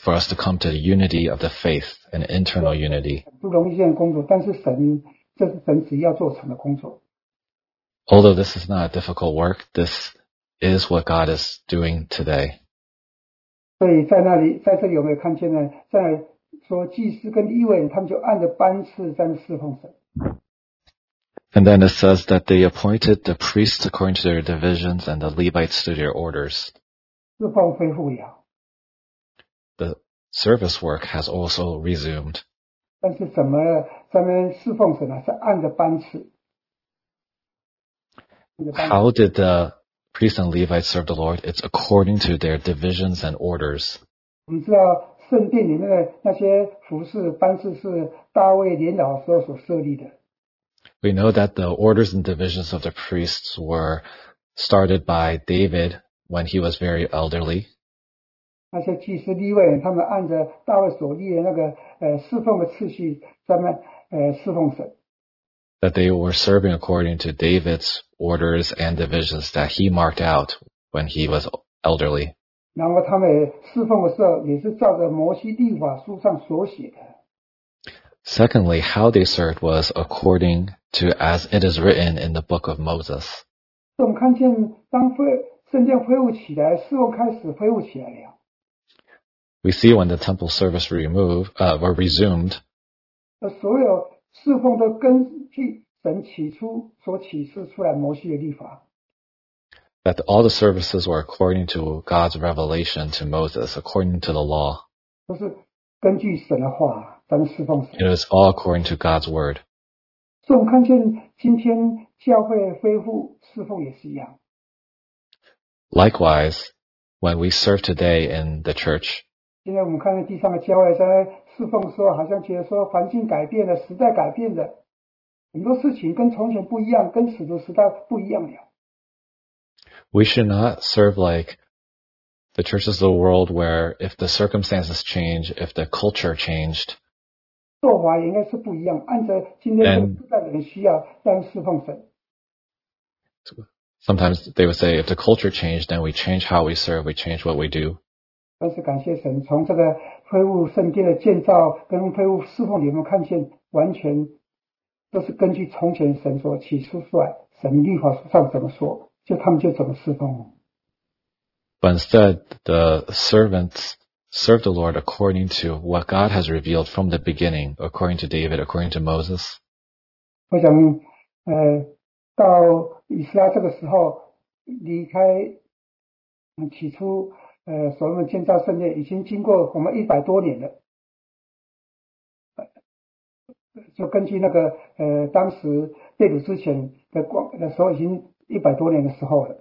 for us to come to the unity of the faith and internal unity. 不容易这样工作，但是这是神旨意要做成的工作。 Although this is not a difficult work, this is what God is doing today. 所以在这里有没有看见呢？在说祭司跟利未人，他们就按着班次在那侍奉神。 And then it says that they appointed the priests according to their divisions and the Levites to their orders. 侍奉恢复了， The service work has also resumed. 但是怎么在那侍奉神呢？是按着班次。 How did the priests and Levites serve the Lord? It's according to their divisions and orders. 我们知道圣殿里面的那些服侍班次是大卫年老的时候所设立的。 We know that the orders and divisions of the priests were started by David when he was very elderly. 那些祭司利未人，他们按着大卫所立的那个侍奉的次序，在那侍奉神。 That they were serving according to David's orders and divisions that he marked out when he was elderly. 然后他们侍奉的时候，也是照着摩西律法书上所写的。 Secondly, how they served was according to as it is written in the book of Moses. 我们看见当圣殿恢复起来，侍奉开始恢复起来了。 We see when the temple service were resumed, 所有侍奉都根据神起初所启示出来摩西的律法。 that all the services were according to God's revelation to Moses, according to the law. 都是根据神的话，咱们侍奉神。 It was all according to God's word. 所以我们看见今天教会恢复侍奉也是一样。 Likewise, when we serve today in the church, 现在我们看见地上的教会在侍奉的时候，好像觉得说环境改变了，时代改变了，很多事情跟从前不一样，跟使徒时代不一样了。 we should not serve like the churches of the world where if the circumstances change, if the culture changed, 做法也应该是不一样，按照今天这个时代的人需要，让侍奉神。 sometimes they would say if the culture changed, then we change how we serve, we change what we do. 但是感谢神，从这个恢复圣殿的建造跟恢复侍奉里面看见，完全都是根据从前神所起初出来，神律法书上怎么说，他们就怎么侍奉。 But instead, the servants serve the Lord according to what God has revealed from the beginning, according to David, according to Moses. 我想，到以斯拉这个时候离开，起初所罗门建造圣殿已经经过我们100多年了，就根据那个当时被掳之前的时候，已经100多年的时候了。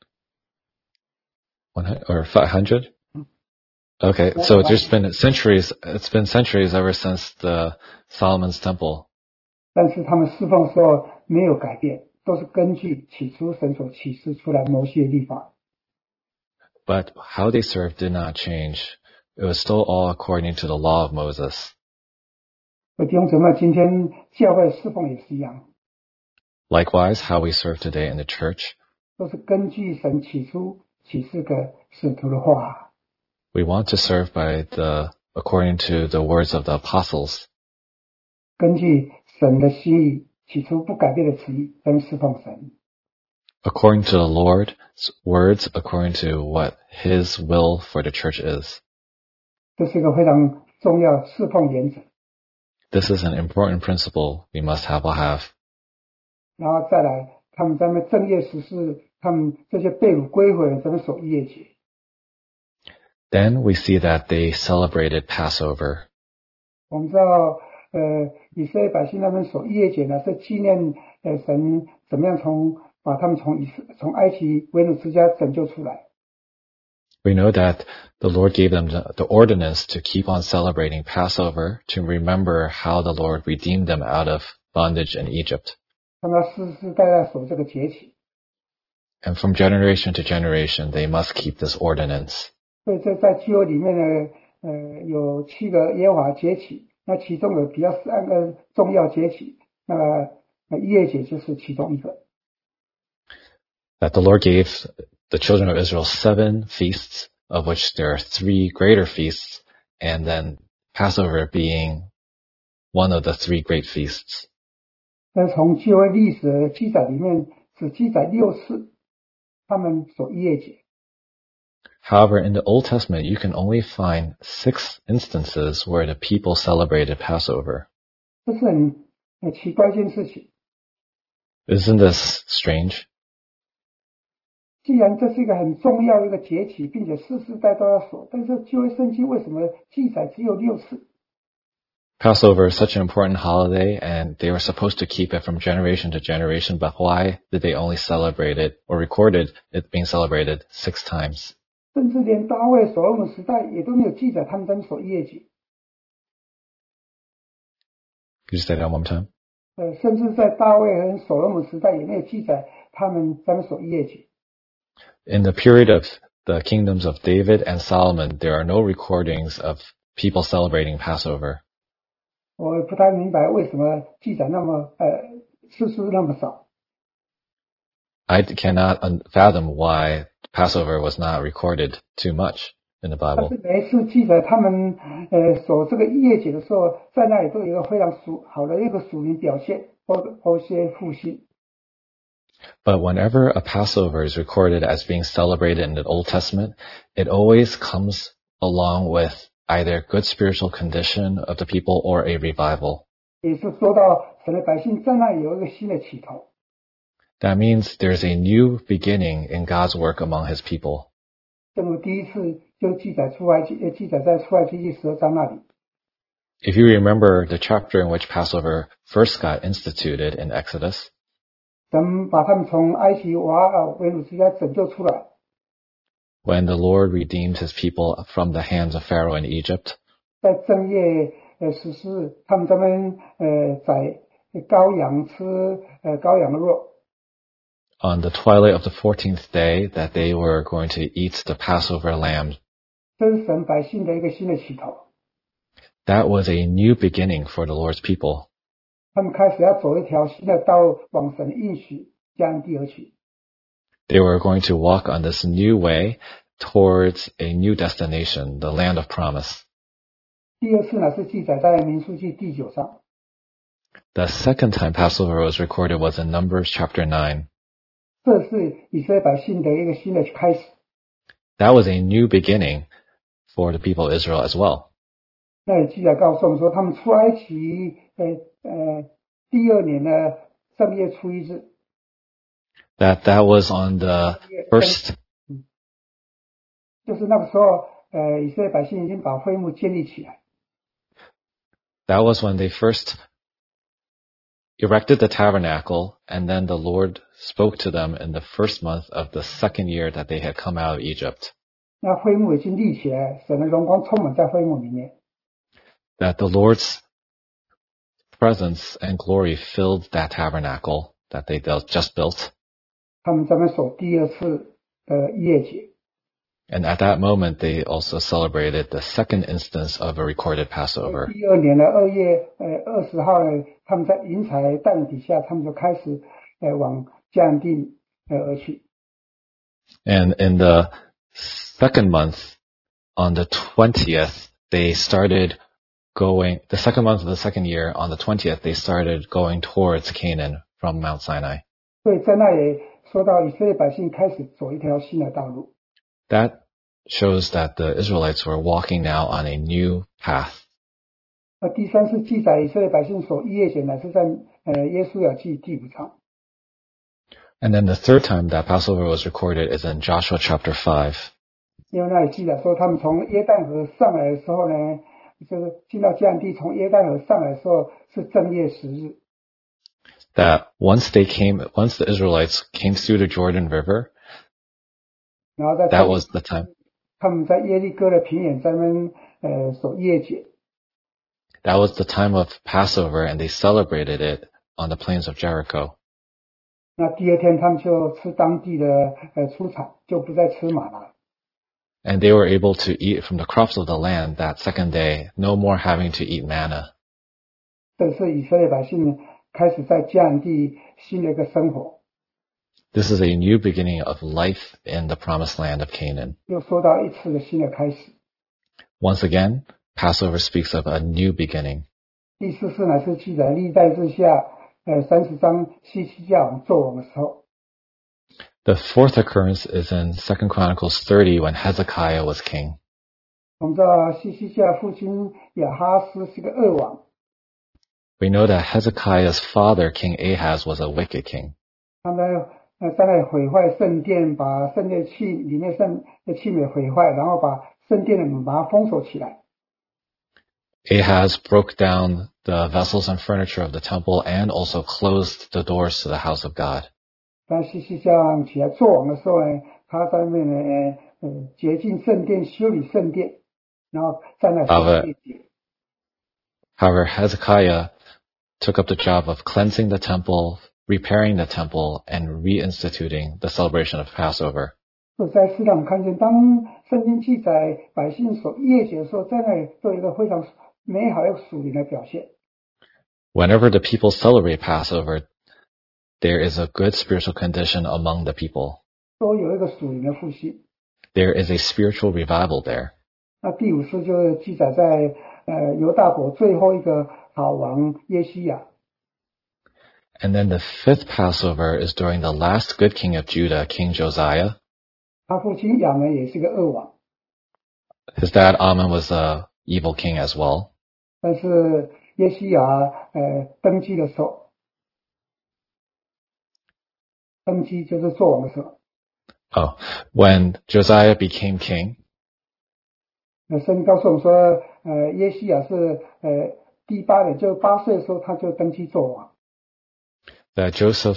100 or 500? Okay, so there's been centuries. It's been centuries ever since the Solomon's Temple. 但是他们侍奉的时候没有改变，都是根据起初神所启示出来摩西的律法。 But how they served did not change. It was still all according to the law of Moses. 弟兄姊妹，今天教会侍奉也是一样， Likewise, how we serve today in the church, 都是根据神起初启示给使徒的话。 we want to serve according to the words of the apostles, 根据神的心意，起初不改变的旨意，跟侍奉神。 according to the Lord's words, according to what His will for the church is. 这是一个非常重要侍奉原则。 This is an important principle we must have. 然后再来，他们在那正月十四，他们这些被掳归回人在那守逾越节。 Then we see that they celebrated Passover. 我们知道，以色列百姓他们守逾越节呢，是纪念神怎么样把他们从埃及为奴之家拯救出来。 We know that the Lord gave them the ordinance to keep on celebrating Passover, to remember how the Lord redeemed them out of bondage in Egypt. 他们要世世代代守这个节期。 And from generation to generation, they must keep this ordinance. 所以这在旧约里面呢，有7个耶和华节期，那其中有比较3个重要节期，那逾越节就是其中一个。 That the Lord gave the children of Israel 7 feasts, of which there are 3 greater feasts, and then Passover being one of the three great feasts. 但从旧约历史的记载里面，只记载6次他们守逾越节。 However, in the Old Testament, you can only find 6 instances where the people celebrated Passover. 这是很奇怪一件事情。 Isn't this strange? 既然这是一个很重要的一个节期，并且世世代都要守，但是旧约圣经为什么记载只有6次？ Passover is such an important holiday, and they were supposed to keep it from generation to generation, but why did they only celebrate it or recorded it being celebrated 6 times? 甚至连大卫所罗门时代也都没有记载他们在守逾越节。 Could you say that one more time? 甚至在大卫和所罗门时代也没有记载他们在守逾越节。 In the period of the kingdoms of David and Solomon, there are no recordings of people celebrating Passover. 我不太明白为什么记载那么次数那么少。 I cannot fathom why Passover was not recorded too much in the 但 Bible. 是每一次记载他们守这个逾越节的时候，在那里都有一个非常好的一个属灵表现或一些复兴。 But whenever a Passover is recorded as being celebrated in the Old Testament, it always comes along with either good spiritual condition of the people or a revival. 也是说到神的百姓在那里有一个新的起头。 That means there's a new beginning in God's work among His people. 正如第一次就记载在出埃及记12章那里。 If you remember the chapter in which Passover first got instituted in Exodus, 神把他们从埃及为奴之家拯救出来。 when the Lord redeemed His people from the hands of Pharaoh in Egypt, 在正夜实施他们这边宰羔羊吃羔羊的肉。 on the twilight of the 14th day, that they were going to eat the Passover lamb. 这是神百姓的一个新的起头。 That was a new beginning for the Lord's people. 他们开始要走一条新的道路，往神的应许迦南地而去。 They were going to walk on this new way towards a new destination, the land of promise. 第二次呢是记载在民数记第9章。 The second time Passover was recorded was in Numbers chapter 9. 这是以色列百姓的一个新的开始。 That was a new beginning for the people of Israel as well. 那里记载告诉我们说，他们出埃及第2年的正月初1日。 That was on the first, 就是那个时候，以色列百姓已经把会幕建立起来。 that was when they first erected the tabernacle, and then the Lord spoke to them in the first month of the second year that they had come out of Egypt. 那会幕已经立起来，神的荣光充满在会幕里面。 That the Lord's presence and glory filled that tabernacle that they just built. 他们在那守第2次的逾越节。 And at that moment, they also celebrated the second instance of a recorded Passover. 第2年的2月20号呢，他们在云彩带领底下，他们就开始往迦南地而去。 And in the second month, on the 20th, they started going, the second month of the second year, on the 20th, they started going towards Canaan from Mount Sinai. 所以在那里说到以色列百姓开始走一条新的道路。 That shows that the Israelites were walking now on a new path. 第3次记载以色列百姓守逾越节乃是在约书亚记第5章。 And then the third time that Passover was recorded is in Joshua chapter 5. 因为那里记载说，他们从约旦河上来的时候呢，就是进到迦南地，从约旦河上来的时候是正月10日。 That once the Israelites came through the Jordan River, 然后在 that was the time. 他们在耶利哥的平原在那边守逾越节。 That was the time of Passover, and they celebrated it on the plains of Jericho. 那第2天他们就吃当地的出产，就不再吃玛拿。 And they were able to eat from the crops of the land that second day, no more having to eat manna. 这是以色列百姓开始在迦南地新的一个生活。 This is a new beginning of life in the promised land of Canaan. 又说到一次的新的开始。 Once again, Passover speaks of a new beginning. 第四次乃是记载历代志下30章希西家王作王的时候。 The fourth occurrence is in 2 Chronicles 30 when Hezekiah was king. 我们知道希西家父亲亚哈斯是个恶王。 We know that Hezekiah's father, King Ahaz, was a wicked king. 他们在那里毁坏圣殿，把圣殿里面圣的器皿毁坏，然后把圣殿的门把它封锁起来。 Ahaz broke down the vessels and furniture of the temple and also closed the doors to the house of God. 当希西家王起来作王的时候呢，他在那边洁净圣殿，修理圣殿，然后在那里守夜。 However, Hezekiah took up the job of cleansing the temple, repairing the temple, and reinstituting the celebration of Passover. 在诗上我们看见，当圣经记载百姓守夜节的时候，在那里都有一个非常美好的属灵的表现。 Whenever the people celebrate Passover, there is a good spiritual condition among the people. 都有一个属灵的复兴。 There is a spiritual revival there. 那第五次就是记载在犹大国最后一个好王耶西亚。 And then the fifth Passover is during the last good king of Judah, King Josiah. 他父亲亚门也是个恶王。 His dad Amon was an evil king as well. 但是耶西亚登基的时候，登基就是做王的时候。 When Josiah became king. 圣经告诉我们说，耶西亚是第8年，就8岁的时候他就登基做王。 That Josiah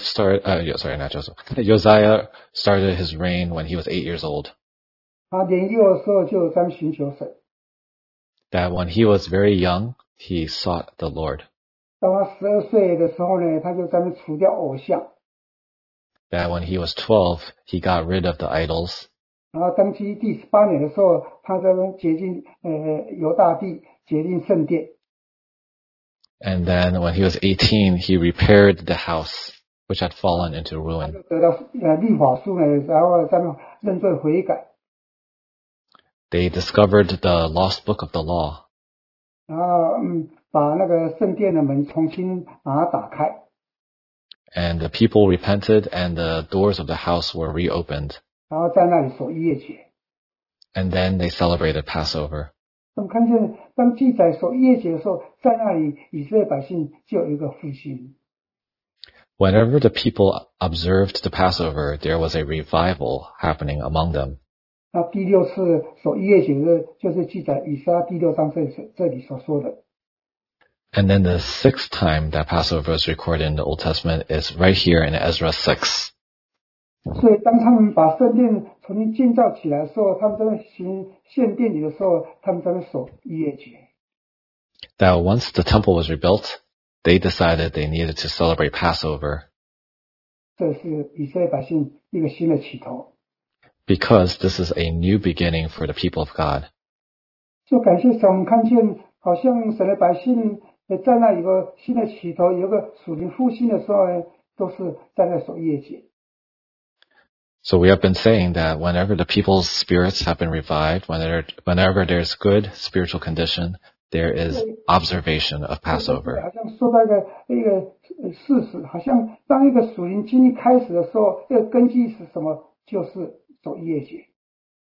started his reign when he was 8 years old. 他年幼的时候就在寻求神。 That when he was very young, he sought the Lord. 当他12岁的时候呢，他就在那除掉偶像。 That when he was 12, he got rid of the idols. 然后登基第18年的时候，他在那洁净犹大地，洁净圣殿。 And then when he was 18, he repaired the house which had fallen into ruin. 得到律法书呢，然后在那认罪悔改。 They discovered the lost book of the law. 然后把那个圣殿的门重新把它打开。 And the people repented and the doors of the house were reopened. 然后在那里守逾越节。 And then they celebrated Passover. 我们看见当记载守逾越节的时候，在那里以色列百姓就有一个复兴。 Whenever the people observed the Passover, there was a revival happening among them. 那第6次守逾越节的，就是记载以赛亚第6章这里所说的。 And then the sixth time that Passover is recorded in the Old Testament is right here in Ezra 6. 所以当他们把圣殿重新建造起来的时候，他们在那行献殿礼的时候，他们在那守逾越节。 That once the temple was rebuilt, they decided they needed to celebrate Passover. 这是以色列百姓一个新的起头。 Because this is a new beginning for the people of God. 就感谢神，我们看见好像神的百姓在那有个新的起头，有个属灵复兴的时候呢，都是在那守逾越节。 So we have been saying that whenever the people's spirits have been revived, whenever there's good spiritual condition, there is observation of Passover. 好像说到一个事实，好像当一个属灵经历开始的时候，这个根基是什么？就是守逾越节。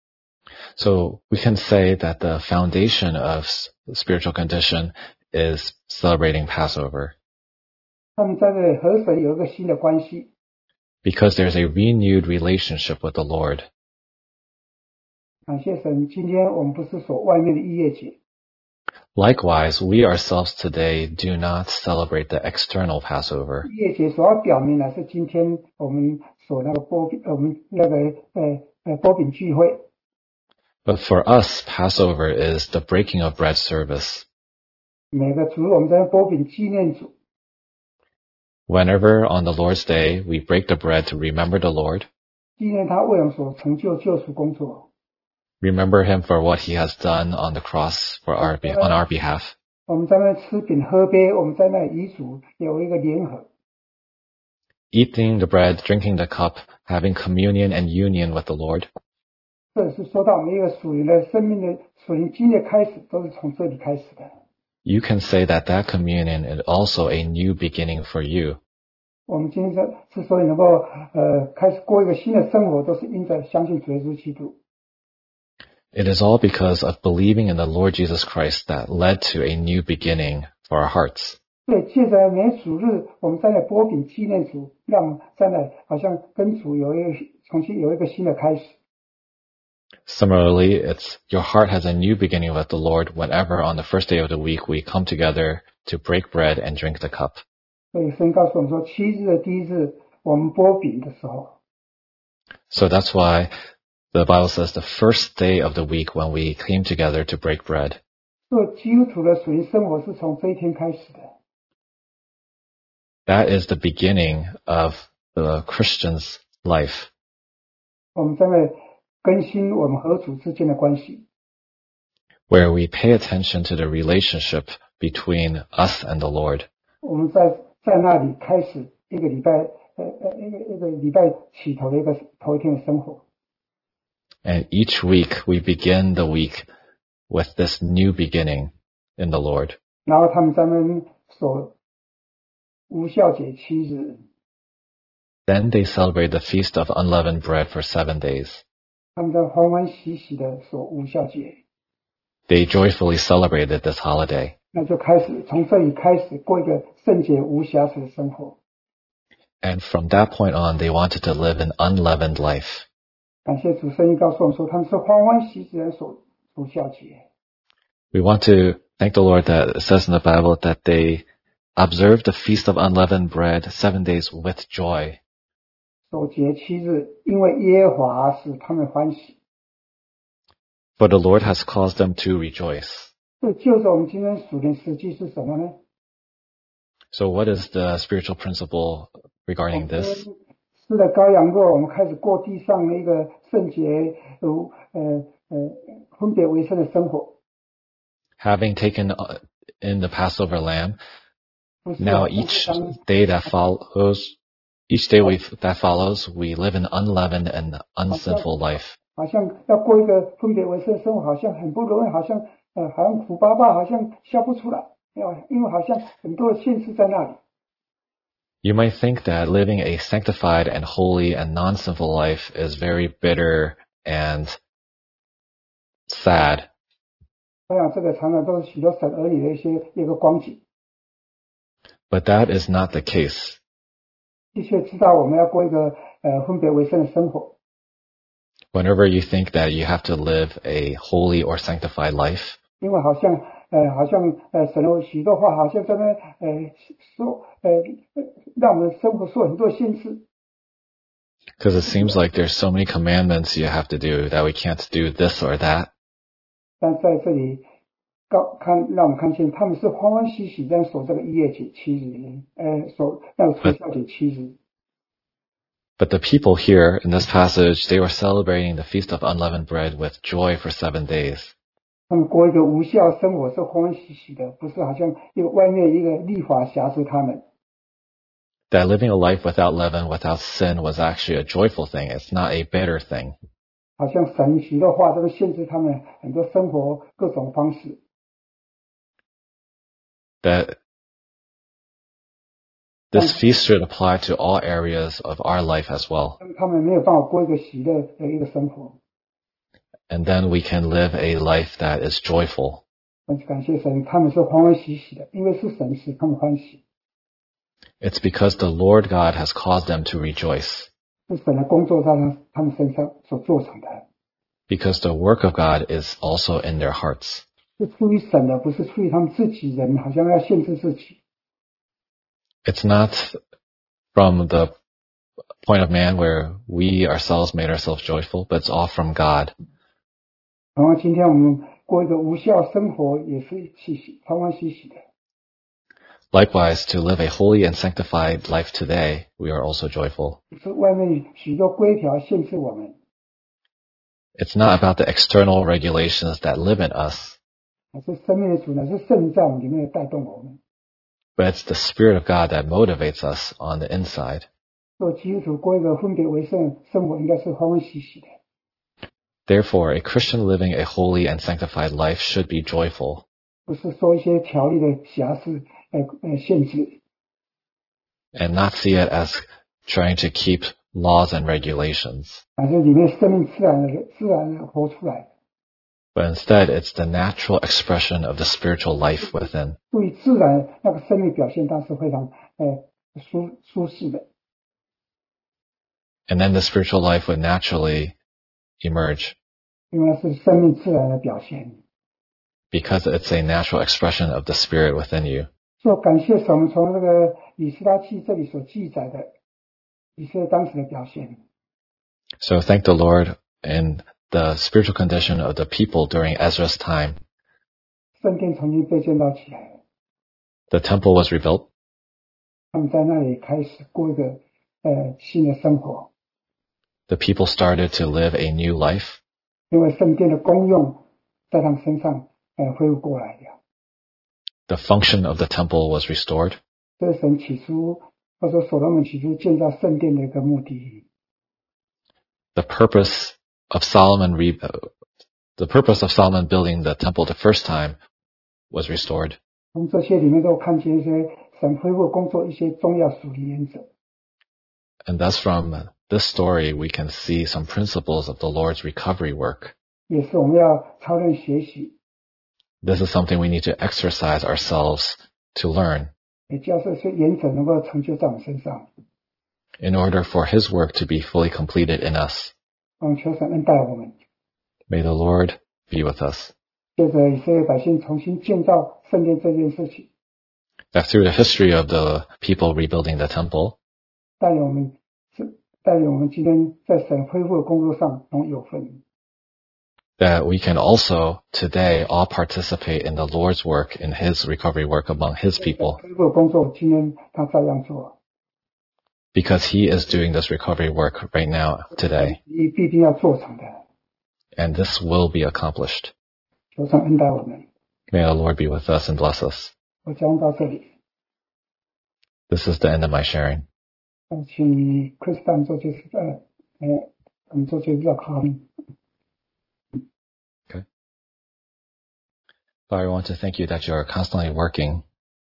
So we can say that the foundation of spiritual condition is celebrating Passover. 他们在这里和神有一个新的关系。 Because there's a renewed relationship with the Lord. 感谢神，今天我们不是守外面的逾越节。 Likewise, we ourselves today do not celebrate the external Passover. 逾越节所要表明的是今天我们所那个我们那个波饼聚会。 But for us, Passover is the breaking of bread service. 每个主日我们在波饼纪念主。 Whenever on the Lord's Day we break the bread to remember the Lord, 纪念他为我们所成就救赎工作。 remember him for what he has done on the cross on our behalf. 我们在那吃饼喝杯，我们在那与主有一个联合。 Eating the bread, drinking the cup, having communion and union with the Lord. 这是说到我们一个属灵的生命的属灵经历开始，都是从这里开始的。 You can say that communion is also a new beginning for you. 我们今天之所以能够开始过一个新的生活，都是因着相信主耶稣基督。 It is all because of believing in the Lord Jesus Christ that led to a new beginning for our hearts. 对，借着每主日，我们站在波饼纪念主，让我们站在好像跟主重新有一个新的开始。 Similarly, your heart has a new beginning with the Lord whenever on the first day of the week we come together to break bread and drink the cup. 所以神告诉我们说，7日的第一日，我们波饼的时候。 So that's why the Bible says the first day of the week when we came together to break bread. 所以基督徒的属灵生活是从这一天开始的。 That is the beginning of the Christian's life. 我们在更新我们和主之间的关系。 Where we pay attention to the relationship between us and the Lord. 我们在那里开始一个礼拜起头的头一天的生活。 And each week we begin the week with this new beginning in the Lord. 然后他们在那边守无酵节7日。 Then they celebrate the Feast of Unleavened Bread for 7 days. 他们在欢欢喜喜的守无酵节。 They joyfully celebrated this holiday. 那就从这里开始过一个圣洁无瑕疵的生活。 And from that point on, they wanted to live an unleavened life. 感谢主，圣经告诉我们说，他们是欢欢喜喜的守无酵节。 We want to thank the Lord that it says in the Bible that they observed the Feast of Unleavened Bread 7 days with joy. 守节7日，因为耶和华使他们欢喜。 For the Lord has caused them to rejoice. 这就是我们今天属灵实际是什么呢？ So what is the spiritual principle regarding this? 是的，羔羊肉，我们开始过地上的一个圣洁分别为圣的生活。 Having taken in the Passover lamb, now each day that follows, we live an unleavened and unsinful life. 好像要过一个分别为圣的生活，好像很不容易，好像苦巴巴，好像笑不出来，因为好像很多的限制在那里。 You might think that living a sanctified and holy and non-sinful life is very bitter and sad. 我想这个常常都是许多神儿女的一个光景。 But that is not the case. 的确知道我们要过一个分别为圣的生活。 Whenever you think that you have to live a holy or sanctified life, 因为好像神的许多话，好像在那说让我们生活受很多限制。 because it seems like there's so many commandments you have to do that we can't do this or that. 但在这里让我们看见他们是欢欢喜喜在守这个逾越节7日，守那个除酵节7日。 But the people here in this passage, they were celebrating the Feast of Unleavened Bread with joy for 7 days. 他们过一个无效生活是欢欢喜喜的，不是好像外面一个律法辖制他们。 That living a life without leaven, without sin was actually a joyful thing. It's not a bitter thing. 好像神许多话都限制他们很多生活各种方式。 That this feast should apply to all areas of our life as well. 他们没有办法过一个喜乐的一个生活。 And then we can live a life that is joyful. 但是感谢神，他们是欢欢喜喜的，因为是神使他们欢喜。 It's because the Lord God has caused them to rejoice. 是神的工作在他们身上所做成的。 Because the work of God is also in their hearts. 是出于神的，不是出于他们自己人，好像要限制自己。 It's not from the point of man where we ourselves made ourselves joyful, but it's all from God. 然后今天我们过一个无效生活，也是欢欢喜喜的。 Likewise, to live a holy and sanctified life today, we are also joyful. 是外面许多规条限制我们。 It's not about the external regulations that limit us, 是生命的主呢，是圣在我们里面带动我们。 but it's the Spirit of God that motivates us on the inside. 做基督徒过一个分别为圣生活，应该是欢欢喜喜的。 Therefore, a Christian living a holy and sanctified life should be joyful, 不是受一些条例的辖制限制， and not see it as trying to keep laws and regulations, 而是里面生命自然的活出来。 but instead it's the natural expression of the spiritual life within. 注意自然那个生命表现，它是非常舒适的。 And then the spiritual life would naturally emerge 因为是生命自然的表现。 because it's a natural expression of the spirit within you. 所以感谢神，我们从这个以斯拉记这里所记载的以色列当时的表现， So thank the Lord in the spiritual condition of the people during Ezra's time. 圣殿重新被建造起来了， The temple was rebuilt, 他们在那里开始过一个新的生活， the people started to live a new life 因为圣殿的功用在他们身上恢复过来了。 the function of the temple was restored. 这是神起初或者说所罗门起初建造圣殿的一个目的。 The purpose of Solomon building the temple the first time was restored. 从这些里面都看见一些神恢复工作一些重要属灵原则。 And thus from this story we can see some principles of the Lord's recovery work. 也是我们要操练学习， This is something we need to exercise ourselves to learn 也叫这些原则能够成就在我们身上。 in order for His work to be fully completed in us. 我们求神恩待我们， May the Lord be with us. 借着以色列百姓重新建造圣殿这件事情， That through the history of the people rebuilding the temple, 带领我们今天在神恢复的工作上能有份。 that we can also today all participate in the Lord's work, in His recovery work among His people, 恢复的工作今天他照样做， because He is doing this recovery work right now, today, 你必定要做成的。 and this will be accomplished. 求神恩待我们。 May the Lord be with us and bless us. 我讲到这里， This is the end of my sharing. 请 Kristen 做这事，我们做这个考虑。 Father, I want to thank you that you are constantly working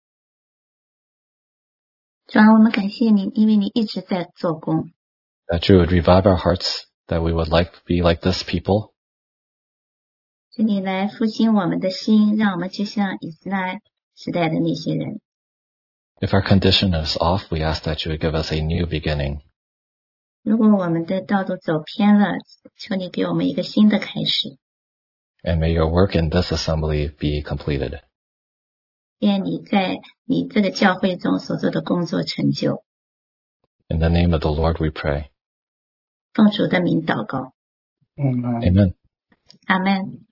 主啊，我们感谢你，因为你一直在做工。 that you would revive our hearts, that we would be like this people, 求你来复兴我们的心，让我们就像以斯拉时代的那些人。 If our condition is off, we ask that you would give us a new beginning. 如果我们的道路走偏了，求你给我们一个新的开始。 And may your work in this assembly be completed. 愿你在你这个教会中所做的工作成就。 In the name of the Lord we pray. 奉主的名祷告， Amen. Amen. 阿们。